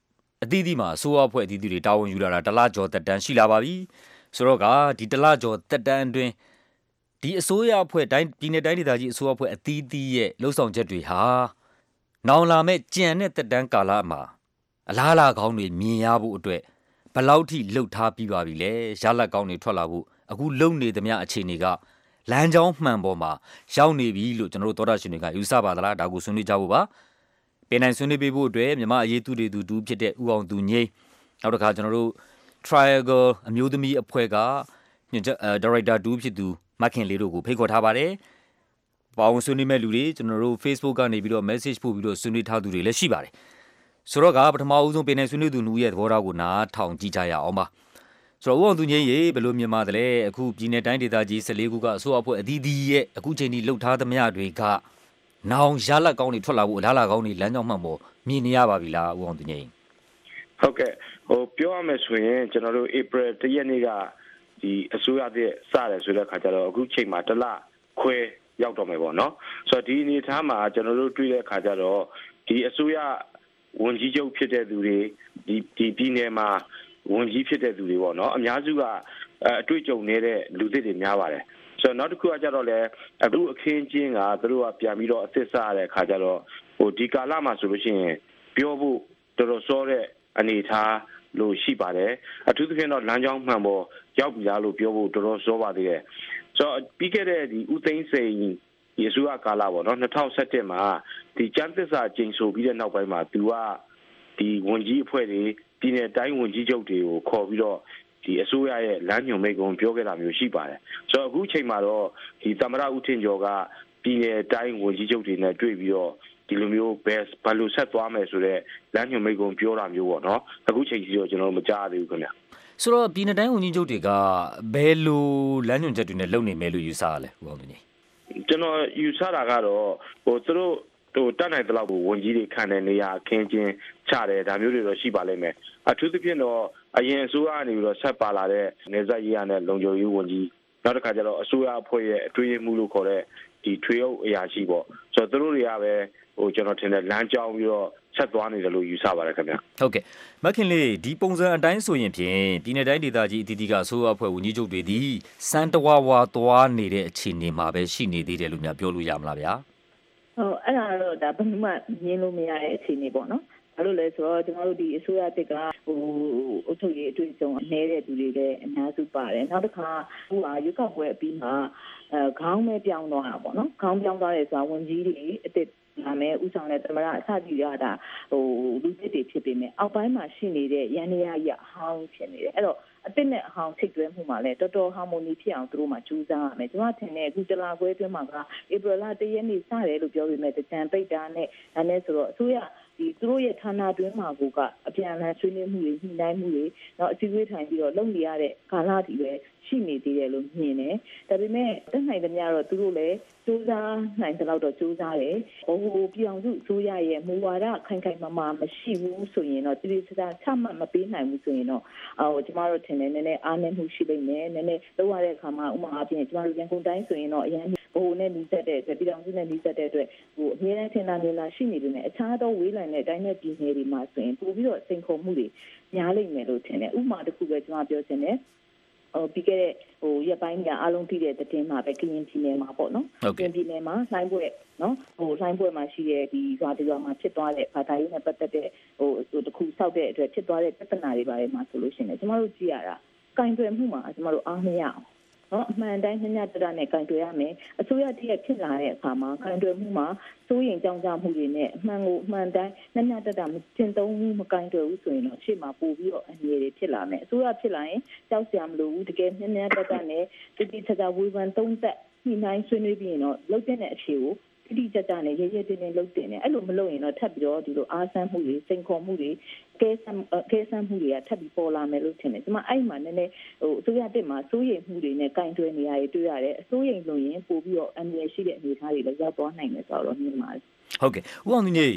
Speaker 9: အသီးသီးမှာအစိုးရအဖွဲ့အသီးသီးတွေတာဝန်ယူလာတာတလကျော်သက်တမ်းရှိလာပါပြီဆိုတော့ကဒီတလကျော်သက်တမ်းအတွင်းဒီအစိုးရအဖွဲ့ပြည်내တိုင်းဒေသကြီးအစိုးရအဖွဲ့အသီးသီးရဲ့လှုပ်ဆောင်ချက်တွေဟာနောင်လာမဲ့ကြံတဲ့သက်တမ်းကာလမှာအလားလာကောင်းတွေမြင်ရဖို့အတွက်ဘယ်လောက်ထိလှုပ်ထားပြီးပါပြီလဲရလတ်ကောင်းတွေထွက်လာဖို့အခုလုံနေသမျှအခြေအနေကလမ်းကြောင်းမှန်ပေါ်မှာရောက်နေပြီလို့ကျွန်တော်တို့သောတာရှင်တွေကယူဆပါသလားဒါကိုဆွေးနွေးကြဖို့ပါပြည်နိုင်ဆွေးနွေးပေးဖို့အတွက်မြန်မာအရေးသူတွေတူဖြစ်တဲ့ဦးအောင်သူငိမ့်နောက်တစ်ခါကျွန်တော်တို့ Triangle အမျိုးသမီးအဖွဲ့ကဒါရိုက်တာတူဖြစ်သူမခင်လေးတို့ကိုဖိတ်ခေါ်ထားပါတယ်ပေါင်းဆွေးနွေးမဲ့လူတွေကျွန်တော်တို့ Facebook ကနေပြီးတော့ message ပို့ပြီးတော့ဆွေးနွေးထားသူတွေလည်းရှိပါတယ်ဆိုတော့ကပထမဦးဆုံးပြည်နိုင်ဆွေးနွေးသူလူရဲ့သဘောထားကိုနားထောင်ကြည့်ကြရအောင်ပါဆိုတော့ဦးအောင်သူငိမ့်ရေဘယ်လိုမြင်ပါသလဲအခုပြည်내တိုင်းဒေသကြီး14ခုကအစိုးရအဖွဲ့အသီးသီးရဲ့အခုချိန်ထိလှုပ်ထားသမျှတွေကနောင်ရလတ်ကောင်းတွေထွက်လာဖို့အလားလာကောင်းတွေလမ်းကြောင်းမှန်ပေါ်မြင်နေရပါပြီလားဦးအောင်သူငိမ့်
Speaker 14: ဟုတ်ကဲ့ပြောရမယ်ဆိုရင်ကျွန်တော်တို့ April 1ရက်နေ့ကဒီအစိုးရတဲ့စတယ်ဆိုတဲ့ခါကျတော့အခုချိန်မှာတစ်လခွဲရောက်တော့မယ်ပေါ့နော်ဆိုတော့ဒီအနေထားမှာကျွန်တော်တို့တွေ့တဲ့ခါကျတော့ဒီအစိုးရဝန်ကြီးချုပ်ဖြစ်တဲ့သူတွေဒီပြည်နယ်မှာဝန်ကြီးဖြစ်တဲ့သူတွေပေါ့နော်အများစုကအတွေ့အကြုံနေတဲ့လူသစ်တွေများပါတယ်ဆိုတော့နောက်တစ်ခုကကြတော့လေအခုအခင်းချင်းကသူတို့ကပြန်ပြီးတော့အသစ်စားရတဲ့ခါကျတော့ဒီကာလမှာဆိုလို့ရှိရင်ပြောဖို့တော်တော်စောတဲ့အနေထားလို့ရှိပါတယ်အထူးသဖြင့်တော့လမ်းကြောင်းမှန်ပေါ်ရောက်ပြီလားလို့ပြောဖို့တော်တော်စောပါသေးတယ်ဆိုတော့ပြီးခဲ့တဲ့ဒီဦးသိန်းစိန်ဒီအစိုးရကာလပေါ့နော်2017မှာဒီကျန်းသစ္စာကျိန်ဆိုပြီးတဲ့နောက်ပိုင်းမှာသူကဒီဝန်ကြီးအဖွဲ့တွေပြည်내တိုင်းဝန်ကြီးချုပ်တွေကိုခေါ်ပြီးတော့ဒီအစိုးရရဲ့လမ်းညွှန်မိန့်ခွန်းပြောခဲ့တာမျိုးရှိပါတယ်ဆိုတော့အခုချိန်မှာတော့ဒီသမ္မတဦးထင်ကျော်ကပြည်내တိုင်းဝန်ကြီးချုပ်တွေနဲ့တွေ့ပြီးတော့ဒီလိုမျိုးဘယ်လိုဆက်သွားမယ်ဆိုတော့လမ်းညွှန်မိန့်ခွန်းပြောတာမျိုးပေါ့နော်အခုချိန်ကြီးတော့ကျွန်တော်မကြားသေးဘူးခင်ဗျ
Speaker 9: ဆိုတော့ပြည်내တိုင်းဝန်ကြီးချုပ်တွေကဘယ်လိုလမ်းညွှန်ချက်တွေနဲ့လုပ်နေမယ်လို့ယူဆရလဲဦးအောင်သူကြီး
Speaker 14: ကျွန်တော်ယူဆတာကတော့သူတို့တတ်နိုင်တဲ့လောက်ကိုဝန်ကြီးတွေခံတဲ့နေရာအခင်းချင်းချတယ်ဒါမျိုးတွေတော့ရှိပါလိမ့်မယ်အထူးသဖြင့်တော့အရင်အစိုးရကနေပြီးတော့ဆက်ပါလာတဲ့နေဆက်ရေးရတဲ့လုံခြုံရေးဝန်ကြီးနောက်တစ်ခါကျတော့အစိုးရအဖွဲ့ရဲ့အထွေထွေမှုလို့ခေါ်တဲ့ဒီထွေအုပ်အရာရှိပေါ့ဆိုတော့သူတို့တွေကပဲကျွန်တော်ထင်တယ်လမ်းကြောင်းပြီးတော့ဆက်သွားနေတယ်လို့ယူဆပါတယ်ခင်ဗျ
Speaker 9: ဟုတ်ကဲ့မခင်လေးဒီပုံစံအတိုင်းဆိုရင်ဖြင့်ပြည်내တိုင်းဒေသကြီးအသီးသီးကအစိုးရအဖွဲ့ဝန်ကြီးချုပ်တွေဒီစံတဝါဝါသွားနေတဲ့အခြေအနေမှာပဲရှိနေသေးတယ်လို့များပြောလို့ရမလားဗျာ
Speaker 12: ဟုတ်အဲ့ဒါတော့ဒါဘယ်မှမြင်လို့မရတဲ့အခြေအနေပေါ့နော်ဘာလို့လဲဆိုတော့ကျွန်တော်တို့ဒီအစိုးရတစ်ကအုပ်ချုပ်ရေးအတွေ့အကြုံနေတဲ့သူတွေလည်းအများစုပါတယ်နောက်တစ်ခါဟိုရွေးကောက်ပွဲအပြီးမှာခေါင်းမဲပြောင်းသွားတာပေါ့နော်ခေါင်းပြောင်းသွားတယ်ဆိုတာဝန်ကြီးတွေအစ်နာမည်ဥဆောင်တဲ့သမ္မတအစပြုရတာလူသစ်တွေဖြစ်ပေမဲ့အောက်ပိုင်းမှာရှိနေတဲ့ရန်နေရကြီးအဟောင်းဖြစ်နေတယ်အဲ့တော့အစ်နဲ့အဟောင်းထိတ်တွဲမှုမှာလည်းတော်တော်ဟာမိုနီဖြစ်အောင်သူတို့မှကြိုးစားရမယ်ကျွန်တော်ထင်တယ်အခုတလာခွဲအတွင်းမှာကဧပြီလ1ရက်နေ့စတယ်လို့ပြောပေမဲ့တကြံပိတ်တာနဲ့ဒါနဲ့ဆိုတော့အစိုးရဒီသူတို့ရဲ့ဌာနတွင်းမှာကအပြန်အလှန်ဆွေးနွေးမှုတွေညှိနှိုင်းမှုတွေနောက်အစည်းအဝေးထိုင်ပြီးတော့လုပ်နေရတဲ့ကာလတည်းပဲရှိနေသေးတယ်လို့မြင်တယ်ဒါပေမဲ့တက်နိုင်သမျှတော့သူတို့လည်းစူးစမ်းနိုင်တဲ့လောက်တော့စူးစမ်းတယ်ဟိုပြောင်စုအစိုးရရဲ့မူဝါဒခိုင်ခိုင်မာမာမရှိဘူးဆိုရင်တော့တိတိကျကျချမှတ်မပေးနိုင်ဘူးဆိုရင်တော့ကျမတို့ထင်တယ်နည်းနည်းအားနည်းမှုရှိလိမ့်မယ်နည်းနည်းလောက်ရတဲ့အခါမှာဥပမာအပြင်ကျမတို့ရန်ကုန်တိုင်းဆိုရင်တော့အရင်ဟိုနဲ့နီးစပ်တဲ့ပြည်တော်စုနဲ့နီးစပ်တဲ့အတွက်ဟိုအများနဲ့ထင်တာမျိုးလားရှိနေပြီနဲ့အခြားသောဝေးလံတဲ့တိုင်းနဲ့ပြည်နယ်တွေမှာဆိုရင်ပို့ပြီးတော့စိန်ခေါ်မှုတွေများလိမ့်မယ်လို့ထင်တယ်ဥပမာတစ်ခုပဲကျမပြောချင်တယ်ပြီးခဲ့တဲ့ရက်ပိုင်းကအားလုံးသိတဲ့သတင်းမှာပဲကရင်ပြည်နယ်မှာပေါ့နော်ကရင်ပြည်နယ်မှာလှိုင်းပွဲနော်လှိုင်းပွဲမှာရှိတဲ့ဒီရွာတရွာမှာဖြစ်သွားတဲ့ဘာသာရေးနဲ့ပတ်သက်တဲ့တခုဆောက်တဲ့အတွက်ဖြစ်သွားတဲ့ပြဿနာတွေပါတယ်မှာဆိုလို့ရှိရင်ကျမတို့ကြည့်ရတာကင်တွယ်မှုမှာကျမတို့အားမရအောင်နော်အမှန်တိုင်းညညတတနဲ့ကင်တွယ်ရမယ်အစိုးရတည်းဖြစ်လာတဲ့အခါမှာကင်တွယ်မှုမှာစိုးရင်ကြောင်းကြမှုတွေနဲ့အမှန်ကိုအမှန်တိုင်းညညတတမကျင့်သုံးမှုမကင်တွယ်ဘူးဆိုရင်တော့ရှေ့မှာပို့ပြီးတော့အနေတွေဖြစ်လာမယ်အစိုးရဖြစ်လာရင်ကြောက်စရာမလိုဘူးတကယ်ညညတတနဲ့တတိချာဝေဖန်သုံးသက်ညှိနှိုင်းဆွေးနွေးပြီးရင်တော့လုပ်တဲ့အခြေကိုတိကျကျနဲ့ရဲရဲတင်းတင်းလုပ်တင်တယ်အဲ့လိုမလုပ်ရင်တော့ထပ်ပြီးတော့ဒီလိုအားဆန်းမှုတွေစိန်ခေါ်မှုတွေကဲဆန်းမှုတွေကထပ်ပြီးပေါ်လာမယ်လို့ထင်တယ်ကျွန်မအဲ့မှာနည်းနည်းအစိုးရတက်မှာစိုးရိမ်မှုတွေနဲ့ကင်တွယ်နေရတွေ့ရတယ်အစိုးရိမ်လို့ရင်ပို့ပြီးတော့အန္တရာယ်ရှိတဲ့အနေအထားတွေလည်းရောက်သွားနိုင်တယ်ဆိုတော့မြင်ပါတယ်
Speaker 9: ဟုတ်ကဲ့ဦးအောင်သူကြီး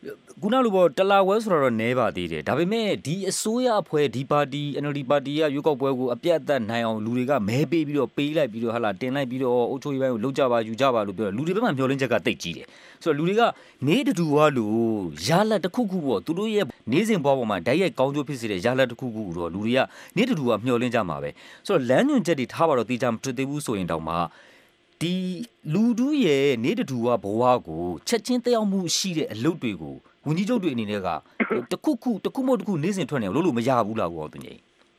Speaker 9: ခုနလိုပေါ့တလာဝဲဆိုတော့နဲပါသေးတယ်ဒါပေမဲ့ဒီအစိုးရအဖွဲ့ဒီပါတီ NLD ပါတီကရွေးကောက်ပွဲကိုအပြတ်အသတ်နိုင်အောင်လူတွေကမဲပေးပြီးတော့ပေးလိုက်ပြီးတော့ဟာလာတင်လိုက်ပြီးတော့အုပ်ချုပ်ရေးပိုင်းကိုလုံးကြပါယူကြပါလို့ပြောတယ်လူတွေဘက်မှာမျှော်လင့်ချက်ကတိတ်ကြီးတယ်ဆိုတော့လူတွေကနေတူဝါလို့ရလက်တစ်ခုခုပေါ့သူတို့ရဲ့နေစဉ်ဘဝပေါ်မှာဓာတ်ရိုက်ကောင်းကျိုးဖြစ်စေတဲ့ရလက်တစ်ခုခုတော့လူတွေကနေတူဝါမျှော်လင့်ကြမှာပဲဆိုတော့လမ်းညွှန်ချက်တွေထားပါတော့တေချာမတွေ့သေးဘူးဆိုရင်တောင်မှဒီလူတို့ရဲ့နေတူဝါဘဝကိုချက်ချင်းတက်ရောက်မှုရှိတဲ့အလုပ်တွေကိုဝန်ကြီးချုပ်တွေအနေနဲ့ကတခုမဟုတ်တခုနေစဉ်ထွက်နေလို့မရဘူးလားကိုသူကြီး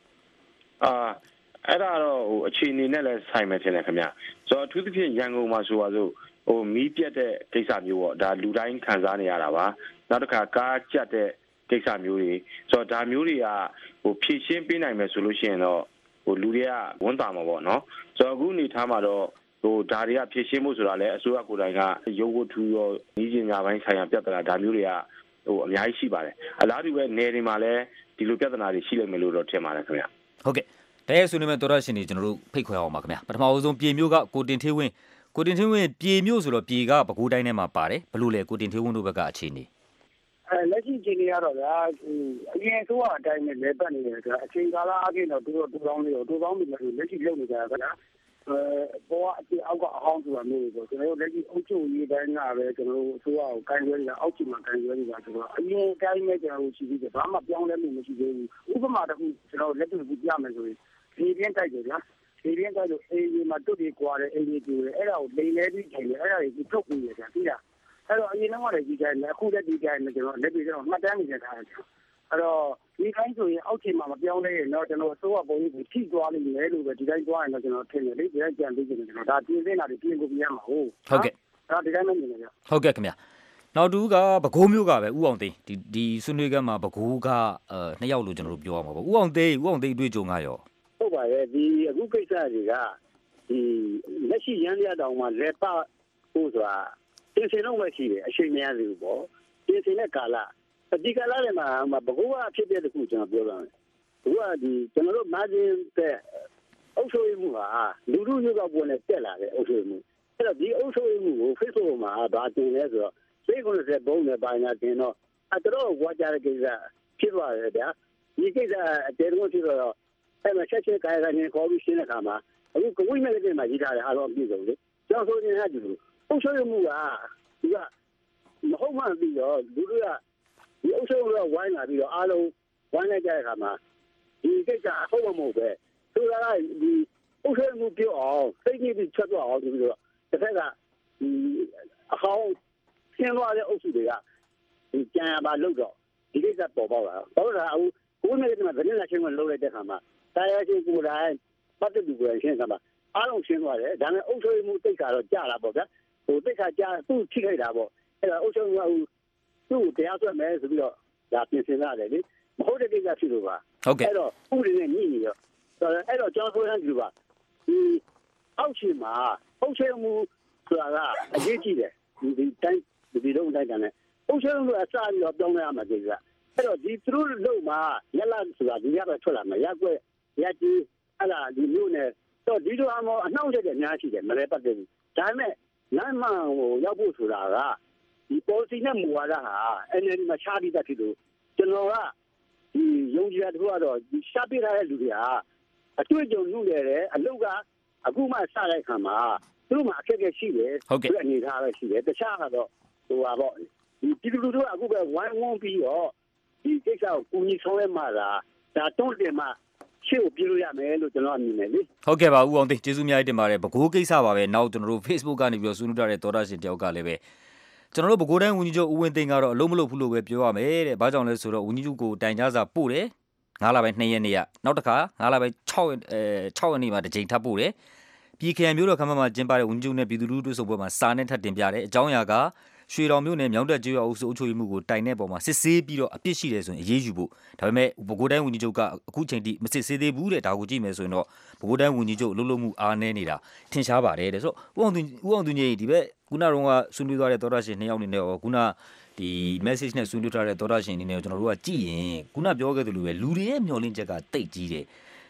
Speaker 14: အဲ့ဒါတော့အခြေအနေနဲ့လည်းဆိုင်မယ်ထင်တယ်ခင်ဗျဆိုတော့အထူးသဖြင့်ရန်ကုန်မှာဆိုပါစို့မီးပြတ်တဲ့ကိစ္စမျိုးပေါ့ဒါလူတိုင်းခံစားနေရတာပါနောက်တစ်ခါကားကြက်တဲ့ကိစ္စမျိုးတွေဆိုတော့ဒါမျိုးတွေကဖြည့်ရှင်းပေးနိုင်မယ်ဆိုလို့ရှိရင်တော့လူတွေကဝန်တာမှာပေါ့နော်ဆိုတော့အခုအနေထားမှာတော့ဒါတွေကဖြည့်ရှင်းမှုဆိုတာလည်းအစိုးရကိုယ်တိုင်ကရုပ်ဝတ္ထုရောဤပညာပိုင်းဆိုင်ရာပြဿနာဒါမျိုးတွေကအများကြီးရှိပါတယ်အလားတူပဲနယ်တွေမှာလည်းဒီလိုပြဿနာတွေရှိလိမ့်မယ်လို့တော့ထင်ပါတယ်ခင်ဗျ
Speaker 9: ဟုတ်ကဲ့တဲ့ဆွေးနွေးမဲ့တော်ရရှင်တွေကျွန်တော်တို့ဖိတ်ခေါ်အောင်ပါခင်ဗျပထမအဆုံးပြေမျိုးကကိုတင်ထေးဝင်းပြေမျိုးဆိုတော့ပြေကပဲခူးတိုင်းထဲမှာပါတယ်ဘလို့လဲကိုတင်ထေးဝင်းတို့ဘက်ကအခြေအနေ
Speaker 15: လက်ရှိအခြေအနေကတော့ဗျာအရင်ဆိုအတိုင်းနဲ့လဲပတ်နေတယ်ဆိုတာအချိန်ကာလအပြင်တော့တူတောင်းနေလို့လက်ရှိလုပ်နေကြတာကဘောအတီအောက်ကအဟောင်းဆိုတာမျိုးပေါ့ကျွန်တော်တို့လက်ရှိအုပ်ချုပ်ရေးတိုင်းကပဲကျွန်တော်တို့အစိုးရကိုကိုင်ရွယ်နေတာအောက်ခြေမှာကိုင်ရွယ်နေတာဆိုတော့အရင်တိုင်းနဲ့ကျွန်တော်တို့ရှိပြီးဘာမှပြောင်းလဲမှုမရှိသေးဘူးဥပမာတစ်ခုကျွန်တော်လက်တွေ့ပြမယ်ဆိုရင်ဒီပြင်းတိုက်တယ်ဗျာဒီပြင်းတိုက်လို့အေးဒီမှာတွတ်ပြီးကွာတယ်အေးဒီကျူတယ်အဲ့ဒါကိုလိန်လဲပြီးချိန်တယ်အဲ့ဒါကိုထုတ်ပြီးရတယ်သိလားအဲ့တော့အရင်တော့လည်းဒီတိုင်းနဲ့အခုလည်းဒီတိုင်းနဲ့ကျွန်တော်လက်တွေ့ကျွန်တော်မှတ်တမ်းနေကြတာအဲ့တော့ဒီတိုင်းဆိုရင်အောက်ခြေမှာမပြောင်းလဲရင်တော့ကျွန်တော်အစိုးရပုံကြီးကိုထိသွားလိမ့်မယ်လို့ပဲဒီတိုင်းသွားရင်တော့ကျွန်တော်ထင်တယ်လေဒီတိုင်းကြံပြီးကျွန်တော်ဒါပြင်နေတာတွေပြင်ကိုပြရမှာဟုတ်
Speaker 9: ကဲ့
Speaker 15: ဒါဒီတိုင်းမမြင်နေကြ
Speaker 9: ဟုတ်ကဲ့ခင်ဗျာနောက်တူကပဲခူးမျိုးကပဲဥအောင်သိန်းဒီဆွေးနွေးခန်းမှာပဲခူးက2ယောက်လို့ကျွန်တော်တို့ပြောရမှာပေါ့ဥအောင်သိန်းအတွေ့အကြုံကရော
Speaker 15: ဟုတ်ပါရဲ့ဒီအခုကိစ္စတွေကဒီလက်ရှိရန်ရတောင်မှာလက်ပဖို့ဆိုတာပြင်ဆင်တော့မရှိတယ်အချိန်မရသေးဘူးပေါ့ပြင်ဆင်တဲ့ကာလဒီကာလထဲမှာဘကူကဖြစ်တဲ့တခုကျွန်တော်ပြောပါမယ်ဘကူကဒီကျွန်တော်တို့မာဂျင်တဲ့အုပ်ချုပ်မှုဟာလူလူမျိုးကပေါ်နဲ့တက်လာတဲ့အုပ်ချုပ်မှုအဲ့တော့ဒီအုပ်ချုပ်မှုကို Facebook မှာဗာတင်လဲဆိုတော့စိတ်ကိုယ်နဲ့ဘုံနဲ့ပိုင်းလာတင်တော့အတော်ဝါကြတဲ့ကိစ္စဖြစ်သွားတယ်ဗျာဒီကိစ္စအတဲတုံးဖြစ်တော့အဲ့မှာချက်ချင်းကာယကရင်ခေါ်ပြီးရှင်းတဲ့အခါမှာအခုကဝိမဲ့တဲ့မှာရေးထားတယ်အားလုံးအပြည့်စုံလေကျွန်တော်ဆိုရင်ဟာဒီအုပ်ချုပ်မှုကဒီကမဟုတ်မှပြီးတော့လူတွေကဒီအုပ်ချုပ်ရေးဝိုင်းလာပြီးတော့အားလုံးဝိုင်းလိုက်ကြတဲ့အခါမှာဒီကိစ္စအဟုတ်မဟုတ်ပဲဆိုတာကဒီအုပ်ချုပ်မှုပြောအောင်စိတ်ကြီးပြီးချက်တော့အောင်ပြီးတော့တစ်ဖက်ကဒီအဟောင်းရှင်းသွားတဲ့အုပ်စုတွေကဒီကြံရပါလို့တော့ဒီကိစ္စပေါ်ပေါက်လာတော့အခုကိုယ်နဲ့ဒီမှာဗနေလာချင်းကိုလှုပ်လိုက်တဲ့အခါမှာတရားချင်းကိုယ်တိုင်ပတ်သက်သူကိုရှင်းတာပါအားလုံးရှင်းသွားတယ်ဒါနဲ့အုပ်ချုပ်မှုတိတ်ကတော့ကြာလာပေါ့ဗျာတိတ်ကကြာသူ့ထိခိုက်တာပေါ့အဲ့ဒါအုပ်ချုပ်မှုသူ့တရားစွဲမယ်ဆိုပြီးတော့ဒါပြင်ဆင်ရတယ်လေမဟုတ်တဲ့ကိစ္စဖြစ်လို့ပါ
Speaker 9: ဟုတ်ကဲ့
Speaker 15: အဲ့တော့ဥပဒေနဲ့ညှိနေရောအဲ့တော့ကျွန်တော်ဆိုရမ်းဒီလိုပါဒီအောက်ခြေမှာအုပ်ချုပ်မှုဆိုတာကအရေးကြီးတယ်ဒီတိုင်းဒီလိုတိုင်းကနေအုပ်ချုပ်မှုအစပြီးတော့ပြောင်းလဲရမှာကိစ္စအဲ့တော့ဒီသူတို့လုံမှာလက်လာဆိုတာဒီရပဲထွက်လာမှာရက်ွက်ရက်ကြီးအဲ့ဒါဒီမျိုးနဲ့တော့ဒီလိုအမောအနှောင့်အယှက်တွေအများကြီးတယ်မလဲပတ်သက်ဘူးဒါပေမဲ့လမ်းမှရောက်ဖို့ဆိုတာကဒီ policy နဲ့မူဝါဒဟာ NLD မှာချပြီးသားဖြစ်လို့ကျွန်တော်ကဒီယုံကြည်ရတဲ့ကတော့ဒီရှားပြထားတဲ့လူတွေဟာအတွေ့အကြုံလူတွေလည်းအလုပ်ကအခုမှစတဲ့အခါမှာသူတို့မှာအခက်အခဲရှိတယ်သူအနေထားပဲရှိတယ်တခြားကတော့ဟိုပါပေါ့ဒီလူတို့အခုပဲဝိုင်းဝန်းပြီးတော့ဒီကိစ္စကိုကူညီဆောင်ရွက်မှဒါတွန်းတင်မှရှေ့ကိုပြေးလို့ရမယ်လို့ကျွန်တော်အမြင်နဲ့လေ
Speaker 9: ဟုတ်ကဲ့ပါဦးအောင်သိကျေးဇူးအများကြီးတင်ပါတယ်ဘကိုးကိစ္စပါပဲနောက်ကျွန်တော်တို့ Facebook ကနေပြီးတော့ဆွေးနွေးထားတဲ့သောတာရှင်တယောက်ကလည်းပဲကျွန်တော်တို့ဘကိုးတိုင်းဝန်ကြီးချုပ်ဦးဝင်းသိန်းကတော့အလုံးမလို့ဘူးလို့ပဲပြောရမယ်တဲ့ဘာကြောင့်လဲဆိုတော့ဝန်ကြီးချုပ်ကိုတိုင်ကြားစာပို့တယ်9လပိုင်း2ရက်နေ့ကနောက်တစ်ခါ9လပိုင်း6ရက်နေ့မှာတစ်ချိန်ထပ်ပို့တယ်ပြည်ခရိုင်မျိုးတော်ခမ်းမမှာကျင်းပတဲ့ဝန်ကြီးချုပ်နဲ့ပြည်သူလူထုတွေ့ဆုံပွဲမှာစာနဲ့ထပ်တင်ပြတယ်အကြောင်းအရာကရွှေတော်မြို့နယ်မြောင်းတက်ကျွော်အုပ်စုအုပ်ချုပ်ရေးမှုကိုတိုင်တဲ့ပုံမှာစစ်ဆေးပြီးတော့အပြစ်ရှိတယ်ဆိုရင်အရေးယူဖို့ဒါပေမဲ့ပဲခူးတိုင်းဝန်ကြီးချုပ်ကအခုချိန်ထိမစစ်ဆေးသေးဘူးတဲ့ဒါကိုကြည့်မယ်ဆိုရင်တော့ပဲခူးတိုင်းဝန်ကြီးချုပ်အလုပ်လုပ်မှုအားနည်းနေတာထင်ရှားပါတယ်တဲ့ဆိုတော့ဦးအောင်သူကြီးဒီဘက်ခုနကတော့ဆွေးနွေးသွားတဲ့သောတာရှင်2ယောက်နေနဲ့ရောခုနဒီ message နဲ့ဆွေးနွေးထားတဲ့သောတာရှင်အနေနဲ့ကျွန်တော်တို့ကကြည့်ရင်ခုနပြောခဲ့သလိုပဲလူတွေရဲ့မျှော်လင့်ချက်ကတိတ်ကြီးတယ်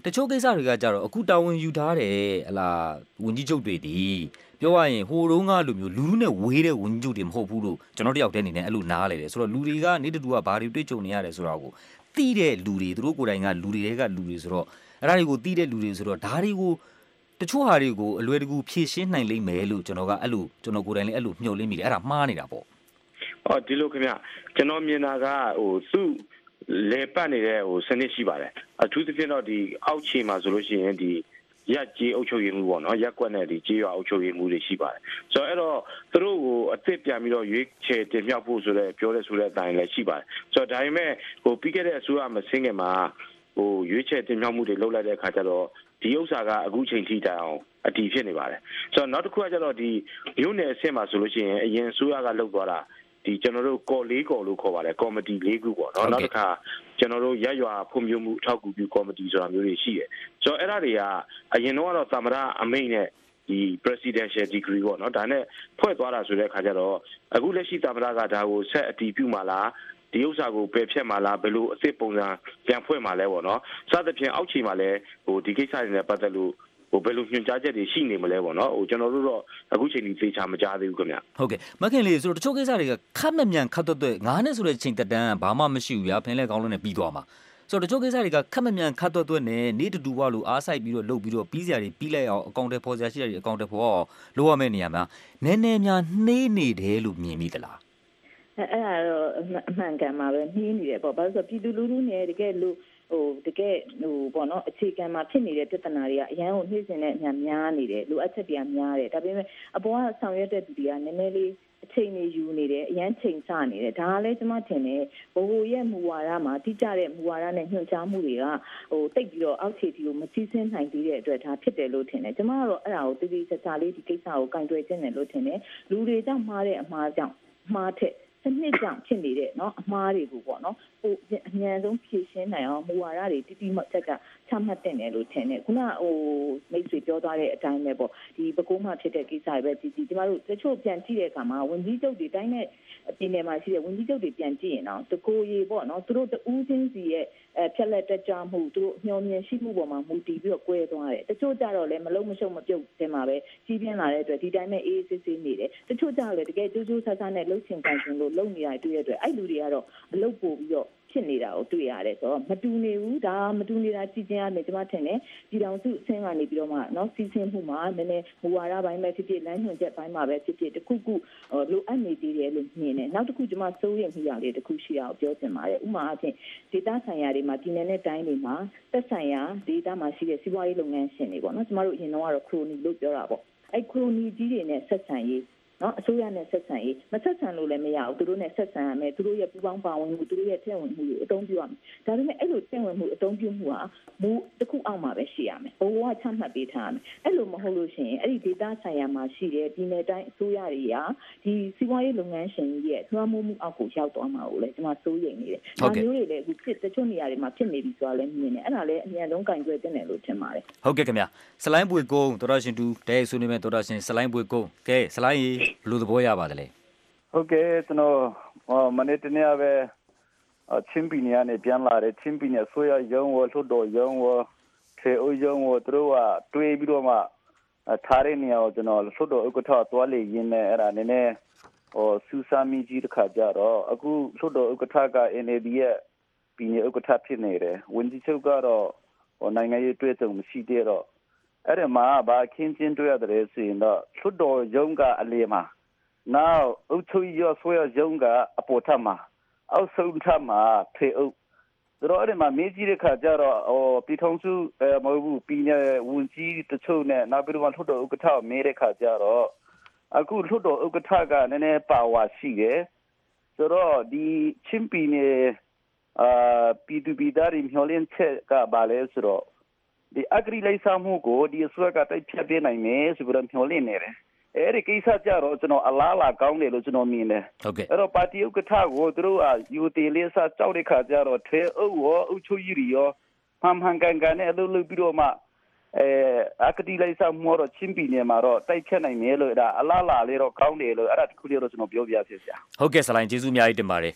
Speaker 9: တချို့ကိစ္စတွေကကြတော့အခုတာဝန်ယူထားတယ်ဟလာဝန်ကြီးချုပ်တွေဒီပြောရရင်ဟိုတုန်းကလိုမျိုးလူနဲ့ဝေးတဲ့ဝန်ကြီးချုပ်တွေမဟုတ်ဘူးလို့ကျွန်တော်တယောက်တည်းအနေနဲ့အဲ့လိုနားလေတယ်ဆိုတော့လူတွေကနေတူကဘာတွေတွေ့ကြုံနေရတယ်ဆိုတာကိုသိတဲ့လူတွေသူတို့ကိုယ်တိုင်ကလူတွေကလူတွေဆိုတော့အဲ့ဒါတွေကိုသိတဲ့လူတွေဆိုတော့ဒါတွေကိုတချို့ဟာတွေကိုအလွယ်တကူဖြည့်ရှင်းနိုင်လိမ့်မယ်လို့ကျွန်တော်ကအဲ့လိုကျွန်တော်ကိုယ်တိုင်လည်းအဲ့လိုမျှော်လင့်မိတယ်အဲ့ဒါမှားနေတာပေါ့
Speaker 14: ဒီလိုခင်ဗျကျွန်တော်မြင်တာကသူ့လေပတ်နေတဲ့စနစ်ရှိပါတယ်အထူးသဖြင့်တော့ဒီအောက်ခြေမှာဆိုလို့ရှိရင်ဒီရက်ကြီးအုပ်ချုပ်ရေးမှုပေါ့နော်ရက်ကွက်နဲ့ဒီကြေးရွာအုပ်ချုပ်ရေးမှုတွေရှိပါတယ်ဆိုတော့အဲ့တော့သူတို့ကိုအသစ်ပြန်ပြီးတော့ရွေးချယ်တင်မြှောက်ဖို့ဆိုတဲ့ပြောတဲ့ဆိုတဲ့အတိုင်းလည်းရှိပါတယ်ဆိုတော့ဒါပေမဲ့ပြီးခဲ့တဲ့အစိုးရမဆင်းခင်မှာရွေးချယ်တင်မြှောက်မှုတွေလုပ်လိုက်တဲ့အခါကျတော့ဒီဥစ္စာကအခုချိန်ထိတိုင်အောင်အတည်ဖြစ်နေပါတယ်ဆိုတော့နောက်တစ်ခုကကျတော့ဒီမြို့နယ်အဆင့်မှာဆိုလို့ရှိရင်အရင်အစိုးရကလုပ်သွားတာဒီကျွန်တော်တို့ကော်လေးကော်လို့ခေါ်ပါတယ်ကော်မတီ၄ခုပေါ့နော်နောက်တစ်ခါကျွန်တော်တို့ရက်ရွာဖွံ့ဖြိုးမှုအထောက်အကူပြုကော်မတီဆိုတာမျိုးတွေရှိတယ်ဆိုတော့အဲ့ဒါတွေကအရင်တော့သမ္မတအမိန့်နဲ့ဒီ presidential degree ပေါ့နော်ဒါနဲ့ဖွဲ့သွားတာဆိုတဲ့အခါကျတော့အခုလက်ရှိသမ္မတကဒါကိုဆက်အတည်ပြုမှာလားဒီဥစ္စာကိုပယ်ဖြတ်မှာလားဘယ်လိုအစ်စ်ပုံစံပြန်ဖွဲ့မှာလဲပေါ့နော်စသဖြင့်အောက်ခြေမှာလည်းဒီကိစ္စတွေနဲ့ပတ်သက်လို့ဘယ်လိုညွှန်ကြားချက်တွေရှိနေမလဲပေါ့နော်ကျွန်တော်တို့တော့အခုချိန်ကြီးသေချာမကြားသေးဘူးခင်ဗျ
Speaker 9: ဟုတ်ကဲ့မခင်လေးဆိုတော့တချို့ကိစ္စတွေကခက်မမြန်ခတ်သွက်9နှစ်ဆိုတဲ့ချိန်တက်တန်းဘာမှမရှိဘူးဗျာဖင်းလဲကောင်းလုံးနဲ့ပြီးသွားမှာဆိုတော့တချို့ကိစ္စတွေကခက်မမြန်ခတ်သွက်နဲ့နေတူဝါလို့အားဆိုင်ပြီးတော့လုပ်ပြီးတော့ပြီးစရာတွေပြီးလိုက်အောင်အကောင့်တွေပေါ်စရာရှိတဲ့အကောင့်တွေပေါ်အောင်လုပ်ရမယ့်နေရာမှာနည်းနည်းများနှေးနေတယ်လို့မြင်မိသလား
Speaker 12: အဲ့ဒါတော့အမှန်ကန်မှာပဲနှေးနေတယ်ပေါ့ဘာလို့ဆိုပြည်သူလူထုနဲ့တကယ်လို့တကယ်ပေါ့နော်အခြေခံမှာဖြစ်နေတဲ့ပြဿနာတွေကအရန်ကိုနှိမ့်စင်တဲ့အများများနေတယ်လိုအပ်ချက်တွေကများတယ်ဒါပေမဲ့အပေါ်ကဆောင်ရွက်တဲ့သူတွေကနည်းနည်းလေးအချိန်နေယူနေတယ်အရန်ချိန်ဆနေတယ်ဒါကလည်းကျွန်မထင်တယ်ဘိုးရဲ့မူဝါဒမှာတိကျတဲ့မူဝါဒနဲ့ညွှန်ကြားမှုတွေကတိတ်ပြီးတော့အောက်ခြေတီကိုမစည်းစင်းနိုင်သေးတဲ့အတွက်ဒါဖြစ်တယ်လို့ထင်တယ်ကျွန်မကတော့အဲ့ဒါကိုတိတိကျကျလေးဒီကိစ္စကိုကင်တွယ်ခြင်းတယ်လို့ထင်တယ်လူတွေကြောင့်မှားတဲ့အမှားကြောင့်မှားတဲ့စနစ်ကြောင့်ဖြစ်နေတဲ့เนาะအမှားတွေကိုပေါ့เนาะအမြန်ဆုံးဖြေရှင်းနိုင်အောင်မူဝါဒတွေတိတိကျကျချမှတ်တင်တယ်လို့ထင်တယ်ခုနမိတ်ဆွေပြောသွားတဲ့အတိုင်းပဲပေါ့ဒီပဲကိုးမှဖြစ်တဲ့ကိစ္စတွေပဲဒီကျမတို့တချို့ပြန်ကြည့်တဲ့အခါမှာဝန်ကြီးချုပ်တွေတိုင်းနဲ့ပြည်နယ်မှာရှိတဲ့ဝန်ကြီးချုပ်တွေပြန်ကြည့်ရင်တော့တကိုယ်ရေပေါ့เนาะသူတို့တူးချင်းစီရဲ့ဖြက်လက်တက်ကြမှုသူတို့မျှော်မြင်ရှိမှုပေါ်မှာမူတည်ပြီးတော့꿰သွားတယ်တချို့ကြတော့လည်းမလုံးမရှုံမပြုတ်တင်မှာပဲကြီးပြင်းလာတဲ့အတွက်ဒီတိုင်းပဲအေးအေးဆေးဆေးနေတယ်တချို့ကြတော့လည်းတကယ်ကြိုးကြိုးဆဆနဲ့လှုပ်ချင်ကန်ချင်လို့လုပ်နေရတဲ့အတွက်အဲ့လူတွေကတော့အလုပ်ပို့ပြီးတော့ဖြစ်နေတာကိုတွေ့ရတယ်ဆိုတော့မတူနေဘူးဒါမတူနေတာကြည့်ချင်းရမယ်ကျွန်မထင်တယ်ပြည်တော်စုအဆင့်ကနေပြီးတော့မှเนาะစီစဉ်မှုမှာနည်းနည်းမူဝါဒပိုင်းပဲဖြစ်ဖြစ်လမ်းညွှန်ချက်ပိုင်းမှာပဲဖြစ်ဖြစ်တခုခုလိုအပ်နေသေးတယ်လို့မြင်တယ်နောက်တစ်ခုကျွန်မစိုးရိမ်မိရလေးတစ်ခုရှိတာကိုပြောချင်ပါတယ်ဥပမာအဖြစ်ဒေတာဆိုင်ရာတွေမှာပြည်နယ်နဲ့တိုင်းတွေမှာသက်ဆိုင်ရာဒေတာမှာရှိတဲ့စီးပွားရေးလုပ်ငန်းရှင်တွေပေါ့เนาะကျွန်မတို့အရင်တော့ခရိုနီလို့ပြောတာပေါ့အဲ့ခရိုနီကြီးတွေနဲ့ဆက်ဆံရေးနော်အစိုးရနဲ့ဆက်ဆံရေးမဆက်ဆံလို့လည်းမရဘူးသူတို့နဲ့ဆက်ဆံရမယ်သူတို့ရဲ့ပူးပေါင်းပါဝင်မှုသူတို့ရဲ့ထည့်ဝင်မှုကိုအသုံးပြုရမယ်ဒါပေမဲ့အဲ့လိုထည့်ဝင်မှုအသုံးပြုမှုဟာမူတစ်ခုအောက်မှာပဲရှိရမယ်ဘဝချမှတ်ပေးထားရမယ်အဲ့လိုမဟုတ်လို့ရှိရင်အဲ့ဒီ data ဆိုင်ရာမှာရှိတဲ့ပြည်နယ်တိုင်းအစိုးရတွေကဒီစီးပွားရေးလုပ်ငန်းရှင်ကြီးရဲ့သွမ်းမှုအောက်ကိုရောက်သွားမှာကိုလည်းကျွန်မစိုးရိမ်နေတယ်ဒါမျိုးတွေလည်းအခုဖြစ်တချို့နေရာတွေမှာဖြစ်နေပြီဆိုတာလည်းမြင်တယ်အဲ့ဒါလည်းအများဆုံးကင်တွယ်တင်တယ်လို့ထင်ပါတယ်
Speaker 9: ဟုတ်ကဲ့ခင်ဗျာစလိုင်းပွေကုန်းတော်တော်ရှင်တူတဲဆွေးနွေးမဲ့တော်တော်ရှင်စလိုင်းပွေကုန်းကဲစလိုင်းဘယ်လိုသဘောရပါတယ်လဲ
Speaker 16: ဟုတ်ကဲ့ကျွန်တော်မနေ့တနေ့ပဲချင်းပြည်နယ်နဲ့ပြန်လာတယ်ချင်းပြည်နယ်ဆိုရရုံးဝလှတော်ရုံးဝထေအိုရုံးဝသူတို့ကတွေးပြီးတော့မှထားတဲ့နေရာကိုကျွန်တော်လှတော်ဥက္ကဋ္ဌသွားလေရင်းနဲ့အဲ့ဒါနည်းနည်းစူးစမ်းမိကြီးတစ်ခါကြတော့အခုလှတော်ဥက္ကဋ္ဌက NAD ရဲ့ပြည်နယ်ဥက္ကဋ္ဌဖြစ်နေတယ်ဝန်ကြီးချုပ်ကတော့နိုင်ငံရေးတွေ့ဆုံမရှိသေးတော့အဲ့ဒီမှာဘာခင်းချင်းတွေ့ရတယ်ဆိုရင်တော့လှတော်ရုံးကအလေမှာနောက်အုတ်ချွေရဆွဲရုံးကအပေါ်ထမှာအောက်ဆုံးထမှာထေအုပ်တို့အဲ့ဒီမှာမေးကြည့်တဲ့ခါကျတော့ပြည်ထောင်စုမဟုတ်ဘူးပြည်နယ်ဝန်ကြီးတချို့နဲ့နောက်ပြီးတော့လှတော်ဥက္ကဋ္ဌမေးတဲ့ခါကျတော့အခုလှတော်ဥက္ကဋ္ဌကနည်းနည်းပါဝါရှိတယ်ဆိုတော့ဒီချင်းပြည်နယ်ပြည်သူပြည်သားတွေမျှော်လင့်ချက်ကဘာလဲဆိုတော့ဒီအဂရိလိုက်စားမှုကိုဒီအစိုးရကတိုက်ဖြတ်ပေးနိုင်မယ်ဆိုပြီးတော့မျှော်လင့်နေတယ်အဲ့ဒီကိစ္စကြတော့ကျွန်တော်အလားလာကောင်းတယ်လို့ကျွန်တော်မြင်တယ်
Speaker 9: ဟုတ်ကဲ့
Speaker 16: အဲ့တော့ပါတီဥက္ကဋ္ဌကိုသူတို့ယူတီလေးစားကြောက်တဲ့ခါကျတော့ထဲအုပ်ရောအုပ်ချုပ်ကြီးရောဟန်ကန်နဲ့အလုပ်လုပ်ပြီးတော့မှအကတိလိုက်စားမှုတော့ချင်းပြည်နယ်မှာတော့တိုက်ဖြတ်နိုင်မယ်လို့ဒါအလားလာလေးတော့ကောင်းတယ်လို့အဲ့ဒါတခုလေးတော့ကျွန်တော်ပြောပြပါဆရာ
Speaker 9: ဟုတ်ကဲ့ဆလိုင်းကျေးဇူးအများကြီးတင်ပါတယ်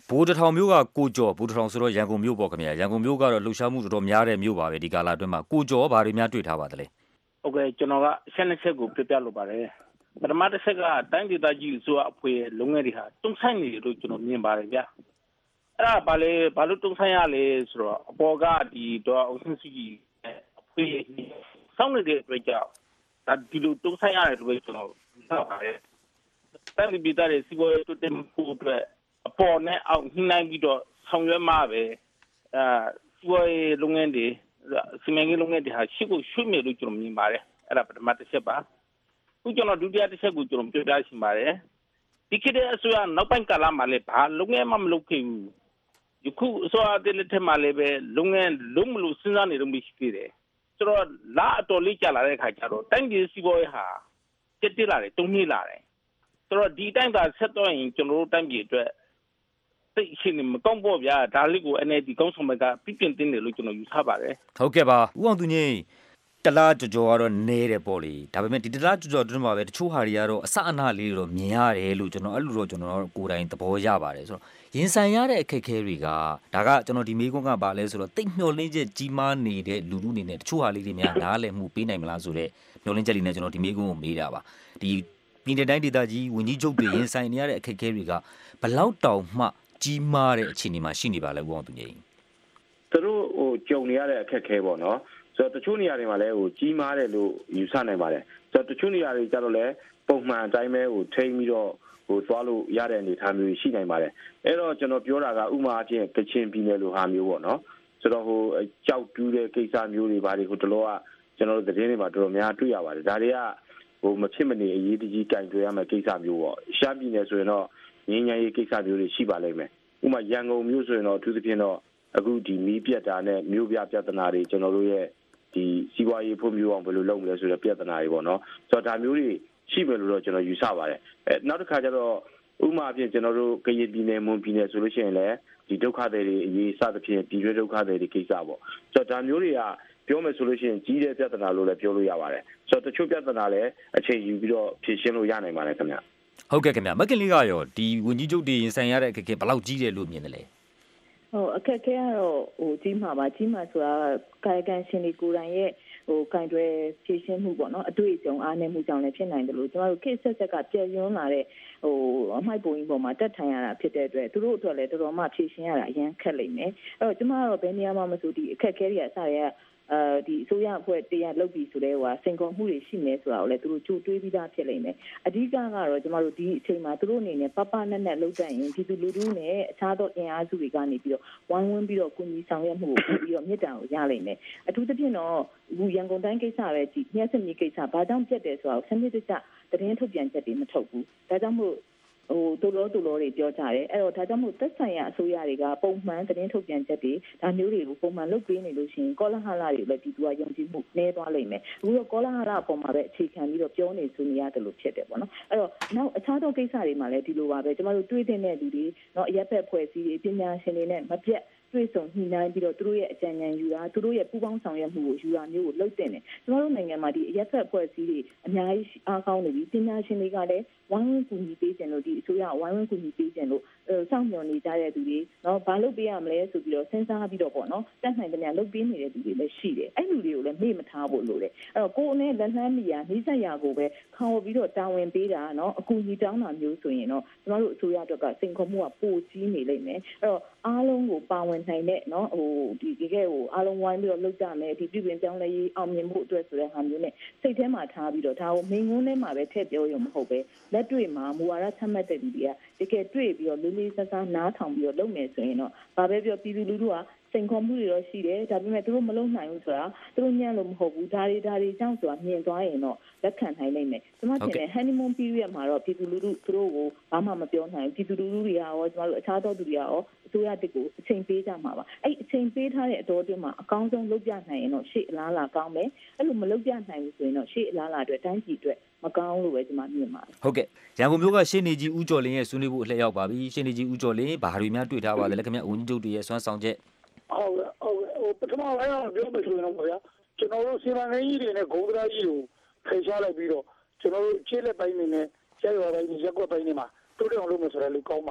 Speaker 9: ဘိုးတထောင်မျိုးကကိုကျော်ဘိုးတထောင်ဆိုတော့ရန်ကုန်မြို့ပေါ့ခင်ဗျာရန်ကုန်မြို့ကတော့လှုပ်ရှားမှုတော်တော်များတဲ့မြို့ပါပဲဒီကာလအတွင်းမှာကိုကျော်ဘာတွေများတွေ့ထားပါသလဲ
Speaker 17: ဟုတ်ကဲ့ကျွန်တော်ကအချက်နှစ်ချက်ကိုပြပြလိုပါတယ်ပထမတစ်ချက်ကတိုင်းဒေသကြီးဆိုအဖွဲ့လုံငယ်တွေဟာတုံ့ဆိုင်နေတယ်လို့ကျွန်တော်မြင်ပါတယ်ဗျအဲ့ဒါဘာလို့တုံ့ဆိုင်ရလဲဆိုတော့အပေါ်ကဒီတော့အောင်ဆန်းစုကြည်အဖွဲ့စောင့်နေတဲ့အတွက်ကြောင့်ဒါဒီလိုတုံ့ဆိုင်ရတယ်လို့ကျွန်တော်ပြောပါတယ်တိုင်းဒေသရဲ့စီးပွားရေးတိုးတက်မှုအတွက်အပေါ်နဲ့အောက်နှိမ့်နိုင်ပြီးတော့ဆောင်ရွက်မှာပဲစီးပွားရေးလုပ်ငန်းတွေစီမံကိန်းလုပ်ငန်းတွေဟာရှိကိုရွှေ့မြေလို့ကျွန်တော်မြင်ပါတယ်အဲ့ဒါပထမတစ်ချက်ပါခုကျွန်တော်ဒုတိယတစ်ချက်ကိုကျွန်တော်ပြောပြချင်ပါတယ်ဒီခေတ်တဲ့အစိုးရနောက်ပိုင်းကာလမှာလည်းဘာလုပ်ငန်းမှမလုပ်ခဲ့ဘူးယခုအစိုးရတဲ့လက်ထက်မှာလည်းပဲလုပ်ငန်းလုံးမလို့စဉ်းစားနေတော့မရှိသေးတယ်ဆိုတော့လာအတော်လေးကြာလာတဲ့အခါကျတော့တိုင်းပြည်စီးပွားရေးဟာတက်လာတယ်တုံ့နှေးလာတယ်ဆိုတော့ဒီတိုင်းသာဆက်တော့ရင်ကျွန်တော်တို့တိုင်းပြည်အတွက်သိရှိနေမကောင်းပေါ့ဗျာဒါလေးကို NLD ကောင်းဆောင်ဘက်ကပြပြင်တင်တယ်လို့ကျွန်တော်ယူဆပါတယ်
Speaker 9: ဟုတ်ကဲ့ပါဦးအောင်သူငိမ့်တလားကြော်ကတော့နဲတယ်ပေါ့လေဒါပေမဲ့ဒီတလားကြော်တွင်းမှာပဲတချို့ဟာတွေကတော့အစအနလေးတော့မြင်ရတယ်လို့ကျွန်တော်အဲ့လိုတော့ကျွန်တော်ကိုယ်တိုင်သဘောရပါတယ်ဆိုတော့ရင်ဆိုင်ရတဲ့အခက်အခဲတွေကဒါကကျွန်တော်ဒီမေးခွန်းကပါလဲဆိုတော့တိတ်မျောလင်းချက်ကြီးမားနေတဲ့လူလူနေနဲ့တချို့ဟာလေးတွေများနားလည်မှုပေးနိုင်မလားဆိုတော့မျောလင်းချက်လေးနဲ့ကျွန်တော်ဒီမေးခွန်းကိုမေးတာပါဒီပြည်내တိုင်းဒေသကြီးဝန်ကြီးချုပ်တွေရင်ဆိုင်နေရတဲ့အခက်အခဲတွေကဘလောက်တောင်မှကြီးမားတဲ့အခြေအနေမှာရှိနေပါလဲဦးအောင်သူငိမ့်
Speaker 14: သူတို့ကြုံနေရတဲ့အခက်အခဲပေါ့နော်ဆိုတော့တချို့နေရာတွေမှာလည်းကြီးမားတယ်လို့ယူဆနိုင်ပါတယ်ဆိုတော့တချို့နေရာတွေကျတော့လည်းပုံမှန်အတိုင်းပဲထိန်းပြီးတော့သွားလို့ရတဲ့အနေအထားမျိုးရှိနိုင်ပါတယ်အဲ့တော့ကျွန်တော်ပြောတာကဥမာအဖြစ်ကချင်ပြည်နယ်လိုဟာမျိုးပေါ့နော်ဆိုတော့ကြောက်တူးတဲ့ကိစ္စမျိုးတွေဘာတွေတလောကကျွန်တော်တို့သတင်းတွေမှာတော်တော်များတွေ့ရပါတယ်ဒါတွေကမဖြစ်မနေအရေးတကြီးကင်တွယ်ရမယ့်ကိစ္စမျိုးပေါ့ရှမ်းပြည်နယ်ဆိုရင်တော့ငင်းငယ်ရေးကိစ္စမျိုးတွေရှိပါလိမ့်မယ်ဥမာရန်ကုန်မြို့ဆိုရင်တော့အထူးသဖြင့်တော့အခုဒီမီးပြတ်တာနဲ့မြို့ပြပြဿနာတွေကျွန်တော်တို့ရဲ့ဒီစီးပွားရေးဖွံ့ဖြိုးအောင်ဘယ်လိုလုပ်မလဲဆိုတဲ့ပြဿနာတွေပေါ့နော်ဆိုတော့ဒါမျိုးတွေရှိမယ်လို့တော့ကျွန်တော်ယူဆပါတယ်နောက်တစ်ခါကျတော့ဥမာအဖြစ်ကျွန်တော်တို့ကရင်ပြည်နယ်မွန်ပြည်နယ်ဆိုလို့ရှိရင်လည်းဒီဒုက္ခသည်တွေအရေးစသဖြင့်ပြည်တွင်းဒုက္ခသည်တွေကိစ္စပေါ့ဆိုတော့ဒါမျိုးတွေကပြောမယ်ဆိုလို့ရှိရင်ကြီးတဲ့ပြဿနာလို့လည်းပြောလို့ရပါတယ်ဆိုတော့တချို့ပြဿနာလည်းအချိန်ယူပြီးတော့ဖြေရှင်းလို့ရနိုင်ပါတယ်ခင်ဗျ
Speaker 9: ဟုတ်ကဲ့ခင်ဗျမက်ကလေးကရောဒီဝန်ကြီးချုပ်တွေရင်ဆိုင်ရတဲ့အခက်အခဲဘယ်လောက်ကြီးတယ်လို့မြင်တယ်လဲ
Speaker 12: အခက်အခဲကတော့ကြီးမှာပါကြီးမှာဆိုတာကာယကံရှင်တွေကိုယ်တိုင်ရဲ့ကင်တွယ်ဖြည့်ရှင်းမှုပေါ့နော်အတွေ့အကြုံအားနည်းမှုကြောင့်လည်းဖြစ်နိုင်တယ်လို့ကျမတို့ကိစ္စဆက်ကပြည့်ရွံ့လာတဲ့အမိုက်ပုံကြီးပေါ်မှာတက်ထိုင်ရတာဖြစ်တဲ့အတွက်သူတို့အတွက်လည်းတော်တော်မှဖြည့်ရှင်းရတာအရင်ခက်လိမ့်မယ်အဲ့တော့ကျမကတော့ဘယ်နေရာမှာမဆိုဒီအခက်အခဲတွေအစားရဒီအစိုးရအဖွဲ့တရားလုပ်ပြီးဆိုတဲ့စိန်ခေါ်မှုတွေရှိနေဆိုတာကိုလည်းသူတို့ကြိုတွေးပြီးသားဖြစ်လိမ့်မယ်အဓိကကတော့ကျမတို့ဒီအချိန်မှာသူတို့အနေနဲ့ပပနက်နက်လုပ်တတ်ရင်ဒီလူလူနဲ့အခြားသောအင်အားစုတွေကနေပြီးတော့ဝိုင်းဝန်းပြီးတော့ကုညီဆောင်ရွက်မှုကိုပြီးတော့မြစ်တာကိုရလိမ့်မယ်အထူးသဖြင့်တော့အခုရန်ကုန်တိုင်းကိစ္စပဲကြည့်ညက်စမီကိစ္စဘာကြောင့်ပြတ်တယ်ဆိုတာကိုစနစ်တကျသတင်းထုတ်ပြန်ချက်တွေမထုတ်ဘူးဒါကြောင့်မို့တူလို့တွေပြောကြတယ်အဲ့တော့ဒါကြောင့်မို့သက်ဆိုင်ရာအစိုးရတွေကပုံမှန်သတင်းထုတ်ပြန်ချက်တွေဒါမျိုးတွေကိုပုံမှန်လုပ်ပေးနေလို့ရှိရင်ကောလဟာလတွေလည်းဒီသူကယုံကြည်မှုနည်းသွားလိမ့်မယ်အခုတော့ကောလဟာလအပေါ်မှာပဲအခြေခံပြီးတော့ပြောနေဆိုနေရတယ်လို့ဖြစ်တယ်ပေါ့နော်အဲ့တော့နောက်အခြားသောကိစ္စတွေမှာလည်းဒီလိုပါပဲကျမတို့တွေးတဲ့လူတွေအရက်ဖက်ဖွဲ့စည်းတွေပညာရှင်တွေနဲ့မပြတ်တွေ့ဆုံညှိနှိုင်းပြီးတော့သူတို့ရဲ့အကြံဉာဏ်ယူတာသူတို့ရဲ့ပူးပေါင်းဆောင်ရွက်မှုကိုယူတာမျိုးကိုလုပ်တင်တယ်ကျမတို့နိုင်ငံမှာဒီအရက်ဖက်ဖွဲ့စည်းတွေအများကြီးအားကောင်းနေပြီပညာရှင်တွေကလည်းဝိုင်းဝန်းကူညီပေးကြလို့ဒီအစိုးရဝိုင်းဝန်းကူညီပေးကြလို့စောင့်မျှော်နေကြတဲ့သူတွေဘာလုပ်ပေးရမလဲဆိုပြီးတော့စဉ်းစားပြီးတော့ပေါ့နော်တက်နိုင်တဲ့လုပ်ပေးနေတဲ့သူတွေလည်းရှိတယ်အဲ့လူတွေကိုလည်းမေ့မထားဖို့လိုတယ်အဲ့တော့ကိုယ်နဲ့လက်လှမ်းမီယာနှိစက်ရာကိုပဲခေါ်ပြီးတော့တာဝန်ပေးတာအကူအညီတောင်းတာမျိုးဆိုရင်တော့ကျမတို့အစိုးရအတွက်ကစိန်ခေါ်မှုကပိုကြီးနေလိမ့်မယ်အဲ့တော့အားလုံးကိုပါဝင်နိုင်တဲ့ဒီကဲအားလုံးဝိုင်းပြီးတော့လုပ်ကြမယ်ဒီပြည်ပင်းကြောင်းလဲရေးအောင်မြင်မှုအတွက်ဆိုတဲ့ဟာမျိုးနဲ့စိတ်ထဲမှာထားပြီးတော့ဒါကိုမိန်ငုံးထဲမှာပဲထည့်ပြောရုံမဟုတ်ပဲလက်တွေ့မှာမူဝါဒချမှတ်တဲ့လူတွေကတကယ်တွေ့ပြီးတော့လေးလေးစားစားနားထောင်ပြီးတော့လုပ်မယ်ဆိုရင်တော့ဘာပဲပြောပြည်သူလူထုကစိန်ခေါ်မှုတွေတော့ရှိတယ်ဒါပေမဲ့သူတို့မလုပ်နိုင်ဘူးဆိုတာသူတို့ညံ့လို့မဟုတ်ဘူးဒါတွေကြောင့်ဆိုတာမြင်သွားရင်တော့လက်ခံနိုင်နိုင်မယ်ကျွန်မထင်တယ် honeymoon period မှာတော့ပြည်သူလူထုသူတို့ကိုဘာမှမပြောနိုင်ဘူးပြည်သူလူထုတွေကရောကျွန်တော်တို့အခြားသောသူတွေကရောအစိုးရတစ်ကိုအချိန်ပေးကြမှာပါအဲ့အချိန်ပေးထားတဲ့အတော်အတွင်းမှာအကောင်းဆုံးလုပ်ပြနိုင်ရင်တော့ရှေ့အလားအလာကောင်းမယ်အဲ့လိုမလုပ်ပြနိုင်ဘူးဆိုရင်တော့ရှေ့အလားအလာအတွက်တိုင်းပြည်အတွက်မကောင်းလို့ပဲကျွန်မမြင်ပါတယ်
Speaker 9: ဟုတ်ကဲ့ရန်ကုန်မြို့ကရှင်းနေကြီးဦးကျော်လင်းရဲ့ဆွေးနွေးဖို့အလှည့်ရောက်ပါပြီရှင်းနေကြီးဦးကျော်လင်းဘာတွေများတွေ့ထားပါလဲခင်ဗျဦးကြီးချုပ်တွေရဲ့စွမ်းဆောင်ချက်
Speaker 15: ဟုတ်ပထမပိုင်းကပြောမယ်ဆိုရင်တော့ဗျာကျွန်တော်တို့စီမံကိန်းကြီးတွေနဲ့ဂုံးတရားကြီးကိုဖိချလိုက်ပြီးတော့ကျွန်တော်တို့ခြေလက်ပိုင်းနေနဲ့ရက်ရွာပိုင်းရက်ကွက်ပိုင်းနေမှာတိုးတက်အောင်လုပ်မယ်ဆိုတဲ့လူကောင်းပါတယ်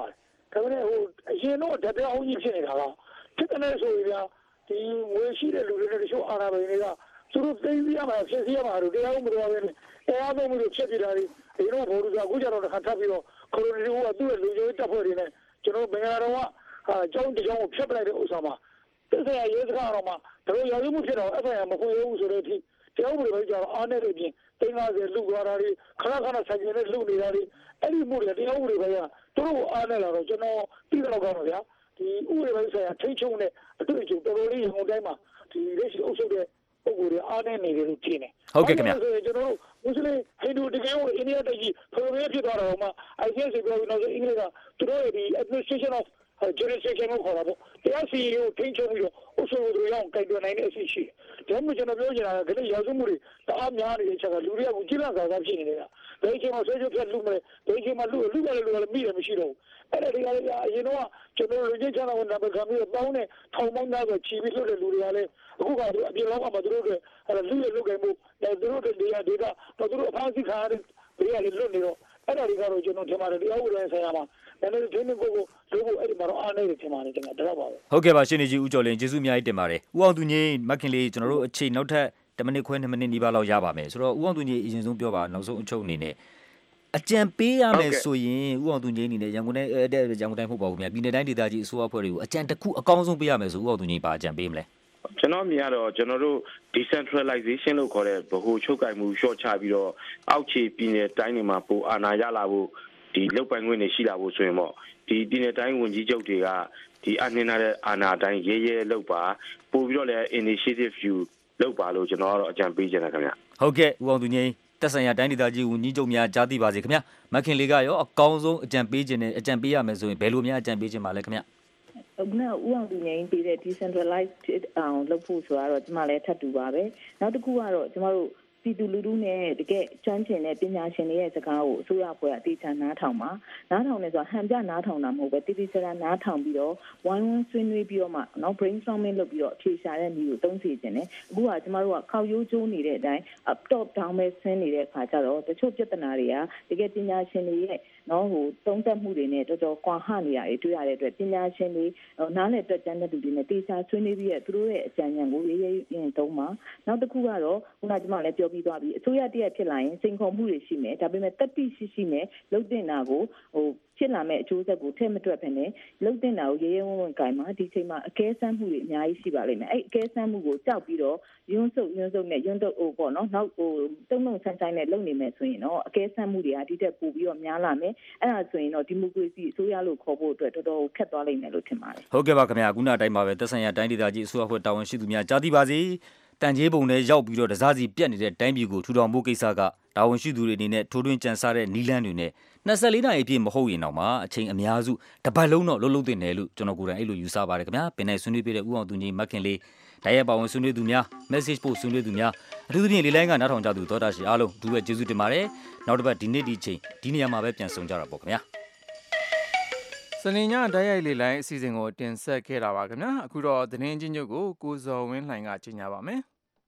Speaker 15: ဒါပေမဲ့အရင်တော့ဓာတ်ပြောင်းကြီးဖြစ်နေတာပါဖြစ်တဲ့ဆိုရင်ဗျာဒီငွေရှိတဲ့လူတွေနဲ့တချို့အာဏာပိုင်တွေကသူတို့သိသိရမှာဖြစ်စီရမှာတို့တရားဥပဒေပဲအဲအားလုံးမျိုးဖြစ်ပြတာတွေဒီတော့ဘောလူကအခုကျတော့တစ်ခါထပ်ပြီးတော့ကိုလိုနီကသူ့ရဲ့လူကြီးတပ်ဖွဲ့တွေနဲ့ကျွန်တော်မင်္ဂလာတော်ကကျောင်းတရားကိုဖျက်ပလိုက်တဲ့ဥစ္စာမှာတစ်ဆယ်ရဲစကားတော့မှတို့ရာဇဝမှုဖြစ်တော့အဲ့ဒါမခွင့်ရဘူးဆိုတဲ့အထိတရားဥပဒေပဲကြတော့အားနဲ့တဲ့ပြင်350လူသွားတာတွေခဏခဏဆိုင်ကနေလူနေတာတွေအဲ့ဒီမှုတွေတရားဥပဒေပဲကတို့ကိုအားနဲ့လာတော့ကျွန်တော်ပြီးတော့ကောင်းတော့ဗျာဒီဥပဒေပဲဆိုင်ရာထိချုံတဲ့အတွေ့အကြုံတော်တော်လေးဟိုတိုင်းမှာဒီလက်ရှိအုပ်ချုပ်တဲ့ပုဂ္ဂိုလ်တွေအားနဲ့နေတယ်လို့ထင်တယ်
Speaker 9: ဟုတ်ကဲ့ခင်ဗျာ
Speaker 15: ကျွန်တော်တို့မွတ်စလင်ဟိန္ဒူတကယ်ကိုအိန္ဒိယတကြီးဖော်ပြဖြစ်သွားတော့မှ ICS ပြောပြီးတော့အင်္ဂလိပ်ကသူတို့ရဲ့ဒီ administration of jurisdiction ကိုခေါ်တာပေါ့တရားစီရင်ကိုထိချုံပြီးတော့အုပ်ချုပ်သူတွေအောင်ကြိုက်တွယ်နိုင်တဲ့အစီရှိတယ်ဒါမှမဟုတ်ကျွန်တော်ပြောချင်တာကလည်းရာဇဝမှုတွေတအားများနေတဲ့ချက်ကလူတွေကကြီးလာစားဖြစ်နေတယ်ဘယ်ချိန်မှဆွေးကြပြတ်လူမလဲဘယ်ချိန်မှလူကလည်းမိတယ်မရှိတော့ဘူးအဲ့ဒါတွေကလည်းအရင်တော့ကျွန်တော်လူကြီးချမ်းသာဝန်ထမ်းကမျိုးပေါင်းနဲ့ထောင်ပေါင်းသားပဲချီပြီးလွတ်တဲ့လူတွေကလည်းအခုကအပြင်လောကမှာသူတို့တွေလူတွေလုတ်ကြမှုသူတို့တွေဒေတာသူတို့အဖမ်းဆီးခံရတဲ့တွေကလည်းလွတ်နေတော့အဲ့ဒါတွေကတော့ကျွန်တော်ထင်ပါတယ်တရားဥပဒေဆိုင်ရာမှာဒါနဲ့ဒီနေ့ကိုလို့အဲ့ဒီမှာတော့အားနေတယ်ထင်ပါတယ်ကျွန်တော်တော့ပါပဲ
Speaker 9: ဟုတ်ကဲ့ပါရှင်ကြီးဦးကျော်လင်းကျေးဇူးအများကြီးတင်ပါတယ်ဦးအောင်သူငိမ့်မခင်လေးကျွန်တော်တို့အချိန်နောက်ထပ်10မိနစ်ခွဲ2မိနစ်နီးပါးလောက်ရပါမယ်ဆိုတော့ဦးအောင်သူငိမ့်အရင်ဆုံးပြောပါနောက်ဆုံးအချုပ်အနေနဲ့အကြံပေးရမယ်ဆိုရင်ဦးအောင်သူငိမ့်အနေနဲ့ရန်ကုန်တိုင်းရန်ကုန်တိုင်းမဟုတ်ပါဘူးခင်ဗျာပြည်내တိုင်းဒေသကြီးအစိုးရအဖွဲ့တွေကိုအကြံတစ်ခုအကောင်းဆုံးပေးရမယ်ဆိုဦးအောင်သူငိမ့်ပါအကြံပေးမလဲ
Speaker 14: ကျွန်တော်မြင်ရတော့ကျွန်တော်တို့ decentralization လို့ခေါ်တဲ့ဗဟိုချုပ်ကိုင်မှုလျှော့ချပြီးတော့အောက်ခြေပြည်내တိုင်းတွေမှာပိုအာဏာရလာဖို့ဒီလောက်ပိုင်ခွင့်တွေရှိလာဖို့ဆိုရင်ပေါ့ဒီပြည်내တိုင်းဝန်ကြီးချုပ်တွေကဒီအနှင်းထားတဲ့အာဏာတိုင်းရဲလောက်ပါပို့ပြီးတော့လည်း initiative view လောက်ပါလို့ကျွန်တော်ကတော့အကြံပေးချင်တယ်ခင်ဗျ
Speaker 9: ဟုတ်ကဲ့ဦးအောင်သူငိမ့်တက်ဆိုင်ရာတိုင်းဒေသကြီးဝန်ကြီးချုပ်များကြားသိပါစေခင်ဗျမခင်လေးကရောအကောင်းဆုံးအကြံပေးခြင်းနဲ့အကြံပေးရမယ်ဆိုရင်ဘယ်လိုများအကြံပေးခြင်းပါလဲခင်ဗျ
Speaker 12: အခုနဦးအောင်သူငိမ့်ပေးတဲ့ decentralized အောင်လုပ်ဖို့ဆိုတော့ကျွန်မလည်းထပ်တူပါပဲနောက်တစ်ခုကတော့ကျွန်တော်တို့ပြည်သူလူထုနဲ့တကယ်ကျွမ်းကျင်တဲ့ပညာရှင်တွေရဲ့စကားကိုအစိုးရအဖွဲ့အသေးချာနားထောင်ပါနားထောင်နေဆိုဟန်ပြနားထောင်တာမဟုတ်ပဲတိတိကျကျနားထောင်ပြီးတော့ဝိုင်းဝန်းဆွေးနွေးပြီးတော့မှနော် brainstorming လုပ်ပြီးတော့အဖြေရှာတဲ့နည်းကိုသုံးစီခြင်းနဲ့အခုကကျမတို့ကခေါက်ရိုးကျိုးနေတဲ့အတိုင်း top down ပဲဆင်းနေတဲ့အခါကျတော့တချို့ပြဿနာတွေကတကယ်ပညာရှင်တွေရဲ့နော်သုံးသပ်မှုတွေနဲ့တော်တော်ကွာဟနေတာတွေတွေ့ရတဲ့အတွက်ပညာရှင်တွေနားလည်တွက်ကြတဲ့သူတွေနဲ့တေချာဆွေးနွေးပြီးသူတို့ရဲ့အကြံဉာဏ်ကိုရေးရင်သုံးပါနောက်တစ်ခုကတော့ခုနကကျမလည်းပြောပြီးသွားပြီအစိုးရတရက်ဖြစ်လာရင်စိန်ခေါ်မှုတွေရှိမယ်ဒါပေမဲ့တက်တိရှိနဲ့လှုပ်တင်တာကိုဖြစ်လာမဲ့အကျိုးဆက်ကိုထည့်မတွက်ဖ ೇನೆ လှုပ်တင်တာကိုရေးဝန်းကိုင်မှာဒီချိန်မှာအကဲဆန်းမှုတွေအများကြီးရှိပါလိမ့်မယ်အဲ့အကဲဆန်းမှုကိုကြောက်ပြီးတော့ယွန်းဆုပ်နဲ့ယွန်းတုပ်ပေါ့နော်နောက်တုံ့ဆန်းဆိုင်နဲ့လုပ်နေမယ်ဆိုရင်တော့အကဲဆန်းမှုတွေကဒီတက်ပို့ပြီးတော့များလာမယ်အဲ့ဒါဆိုရင်တော့ဒီမိုကရေစီအစိုးရလို့ခေါ်ဖို့အတွက်တော်တော်ခက်သွားလိမ့်မယ်လို့ထင်ပါတယ်
Speaker 9: ဟုတ်ကဲ့ပါခင်ဗျာခုနအတိုင်းပါပဲသက်ဆိုင်ရာတိုင်းဒေသကြီးအစိုးရအဖွဲ့တာဝန်ရှိသူများကြားသိပါစေတန်ကြီးပုံနဲ့ရောက်ပြီးတော့တစားစီပြက်နေတဲ့တိုင်းပြည်ကိုထူထောင်ဖို့ကိစ္စကတာဝန်ရှိသူတွေအနေနဲ့ထိုးထွင်းကြံစားတဲ့နီလန်းတွေနဲ့24နာရီအပြည့်မဟုတ်ရင်တော့မှအချိန်အများစုတပတ်လုံးတော့လုံးတင်တယ်လို့ကျွန်တော်ကိုယ်တိုင်အဲ့လိုယူဆပါတယ်ခင်ဗျာပင်နိုင်ဆွေးနွေးပြတဲ့ဦးအောင်သူကြီးမခင်လေးတိုင်းရပါဝင်ဆွေးနွေးသူများ message ပို့ဆွေးနွေးသူများအထူးသဖြင့်လေးလိုင်းကနားထောင်ကြသူသောတာရှိအားလုံးဒူရဲ့ကျေးဇူးတင်ပါတယ်နောက်တစ်ပတ်ဒီနေ့ဒီချိန်ဒီနေရာမှာပဲပြန်ဆုံကြတာပေါ့ခင်ဗျာ
Speaker 2: စနေညတိုက်ရိုက်လေးလိုင်းအစီအစဉ်ကိုတင်ဆက်ခဲ့တာပါခင်ဗျာအခုတော့သတင်းချင်းချုပ်ကိုကိုဇော်ဝင်းလှိုင်ကကြီးညာပါမယ်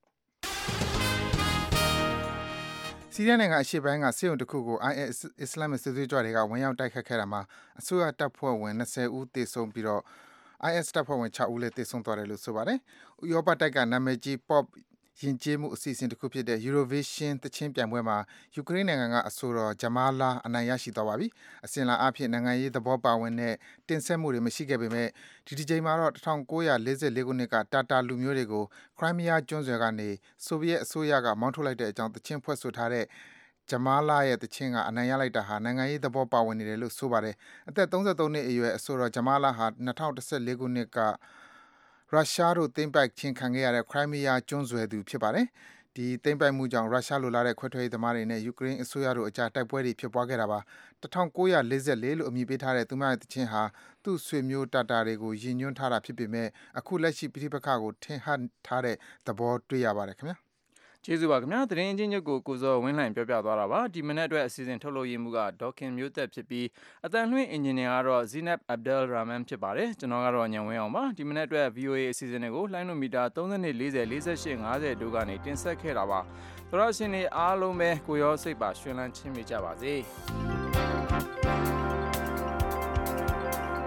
Speaker 3: ဆီးရီးယားနိုင်ငံအရှေ့ပိုင်းကစစ်ရုံတစ်ခုကို IS အစ္စလာမ်စစ်သွေးကြွတွေကဝင်ရောက်တိုက်ခတ်ခဲ့တာမှာအစိုးရတပ်ဖွဲ့ဝင်20ဦးသေဆုံးပြီးတော့ IS တပ်ဖွဲ့ဝင်6ဦးလည်းသေဆုံးသွားတယ်လို့ဆိုပါတယ်။ဥရောပတိုက်ကနာမည်ကြီး pop ယဉ်ကျေးမှုအစီအစဉ်တစ်ခုဖြစ်တဲ့ Eurovision သချင်းပြိုင်ပွဲမှာယူကရိန်းနိုင်ငံကအဆိုတော် Jamala အနိုင်ရရှိသွားပါပြီ။အစဉ်လာအဖြစ်နိုင်ငံရေးသဘောပါဝင်တဲ့တင်ဆက်မှုတွေမရှိခဲ့ပေမဲ့ဒီတစ်ချိန်မှာတော့1944ခုနှစ်ကတာတာလူမျိုးတွေကို Crimea ကျွန်းဆွယ်ကနေဆိုဗီယက်အစိုးရကမောင်းထုတ်လိုက်တဲ့အကြောင်းသချင်းဖွဲ့ဆိုထားတဲ့Jamala ရဲ့တခြင်းကအနိုင်ရလိုက်တာဟာနိုင်ငံရေးသဘောပါဝင်နေတယ်လို့ဆိုပါတယ်။အသက်33နှစ်အရွယ်အဆိုတော် Jamala ဟာ2014ခုနှစ်ကရုရှားတို့သိမ်းပိုက်ခြင်းခံခဲ့ရတဲ့ Crimea ကျွန်းဆွယ်သူဖြစ်ပါတယ်။ဒီသိမ်းပိုက်မှုကြောင့်ရုရှားလိုလားတဲ့ခွဲထွက်ရေးသမားတွေနဲ့ယူကရိန်းအစိုးရတို့အကြားတိုက်ပွဲတွေဖြစ်ပွားခဲ့တာပါ။1944လို့အမည်ပေးထားတဲ့သူမရဲ့တခြင်းဟာသူ့ဆွေမျိုးတာတာတွေကိုရည်ညွှန်းထားတာဖြစ်ပေမဲ့အခုလက်ရှိပြည်ပခါကိုထင်ဟပ်ထားတဲ့သဘောတွေ့ရပါတယ်ခင်ဗျာ။
Speaker 2: ကျေးဇူးပါခင်ဗျာသတင်းချင်းချုပ်ကိုဇော်ဝင်းလှိုင်ပြောပြသွားတာပါဒီမနေ့အတွက်အစီအစဉ်ထုတ်လုပ်ရမှုကဒေါခင်မျိုးသက်ဖြစ်ပြီးအတန်လွှင့်အင်ဂျင်နီယာကတော့ Zinab Abdel Rahman ဖြစ်ပါတယ်ကျွန်တော်ကတော့ညံဝင်းအောင်ပါဒီမနေ့အတွက် VOA အစီအစဉ်တွေကိုလိုင်းနိုမီတာ30 40 48 50တို့ကနေတင်ဆက်ခဲ့တာပါသောရရှင်တွေအားလုံးပဲကိုရောစိတ်ပါရှင်လန်းချင်းမိကြပါစေ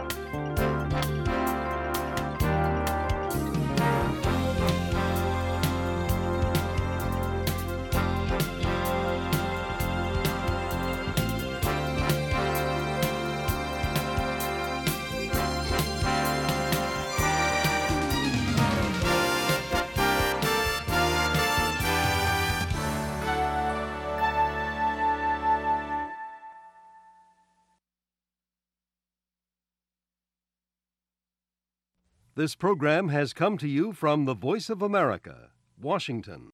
Speaker 1: This program has come to you from the Voice of America, Washington.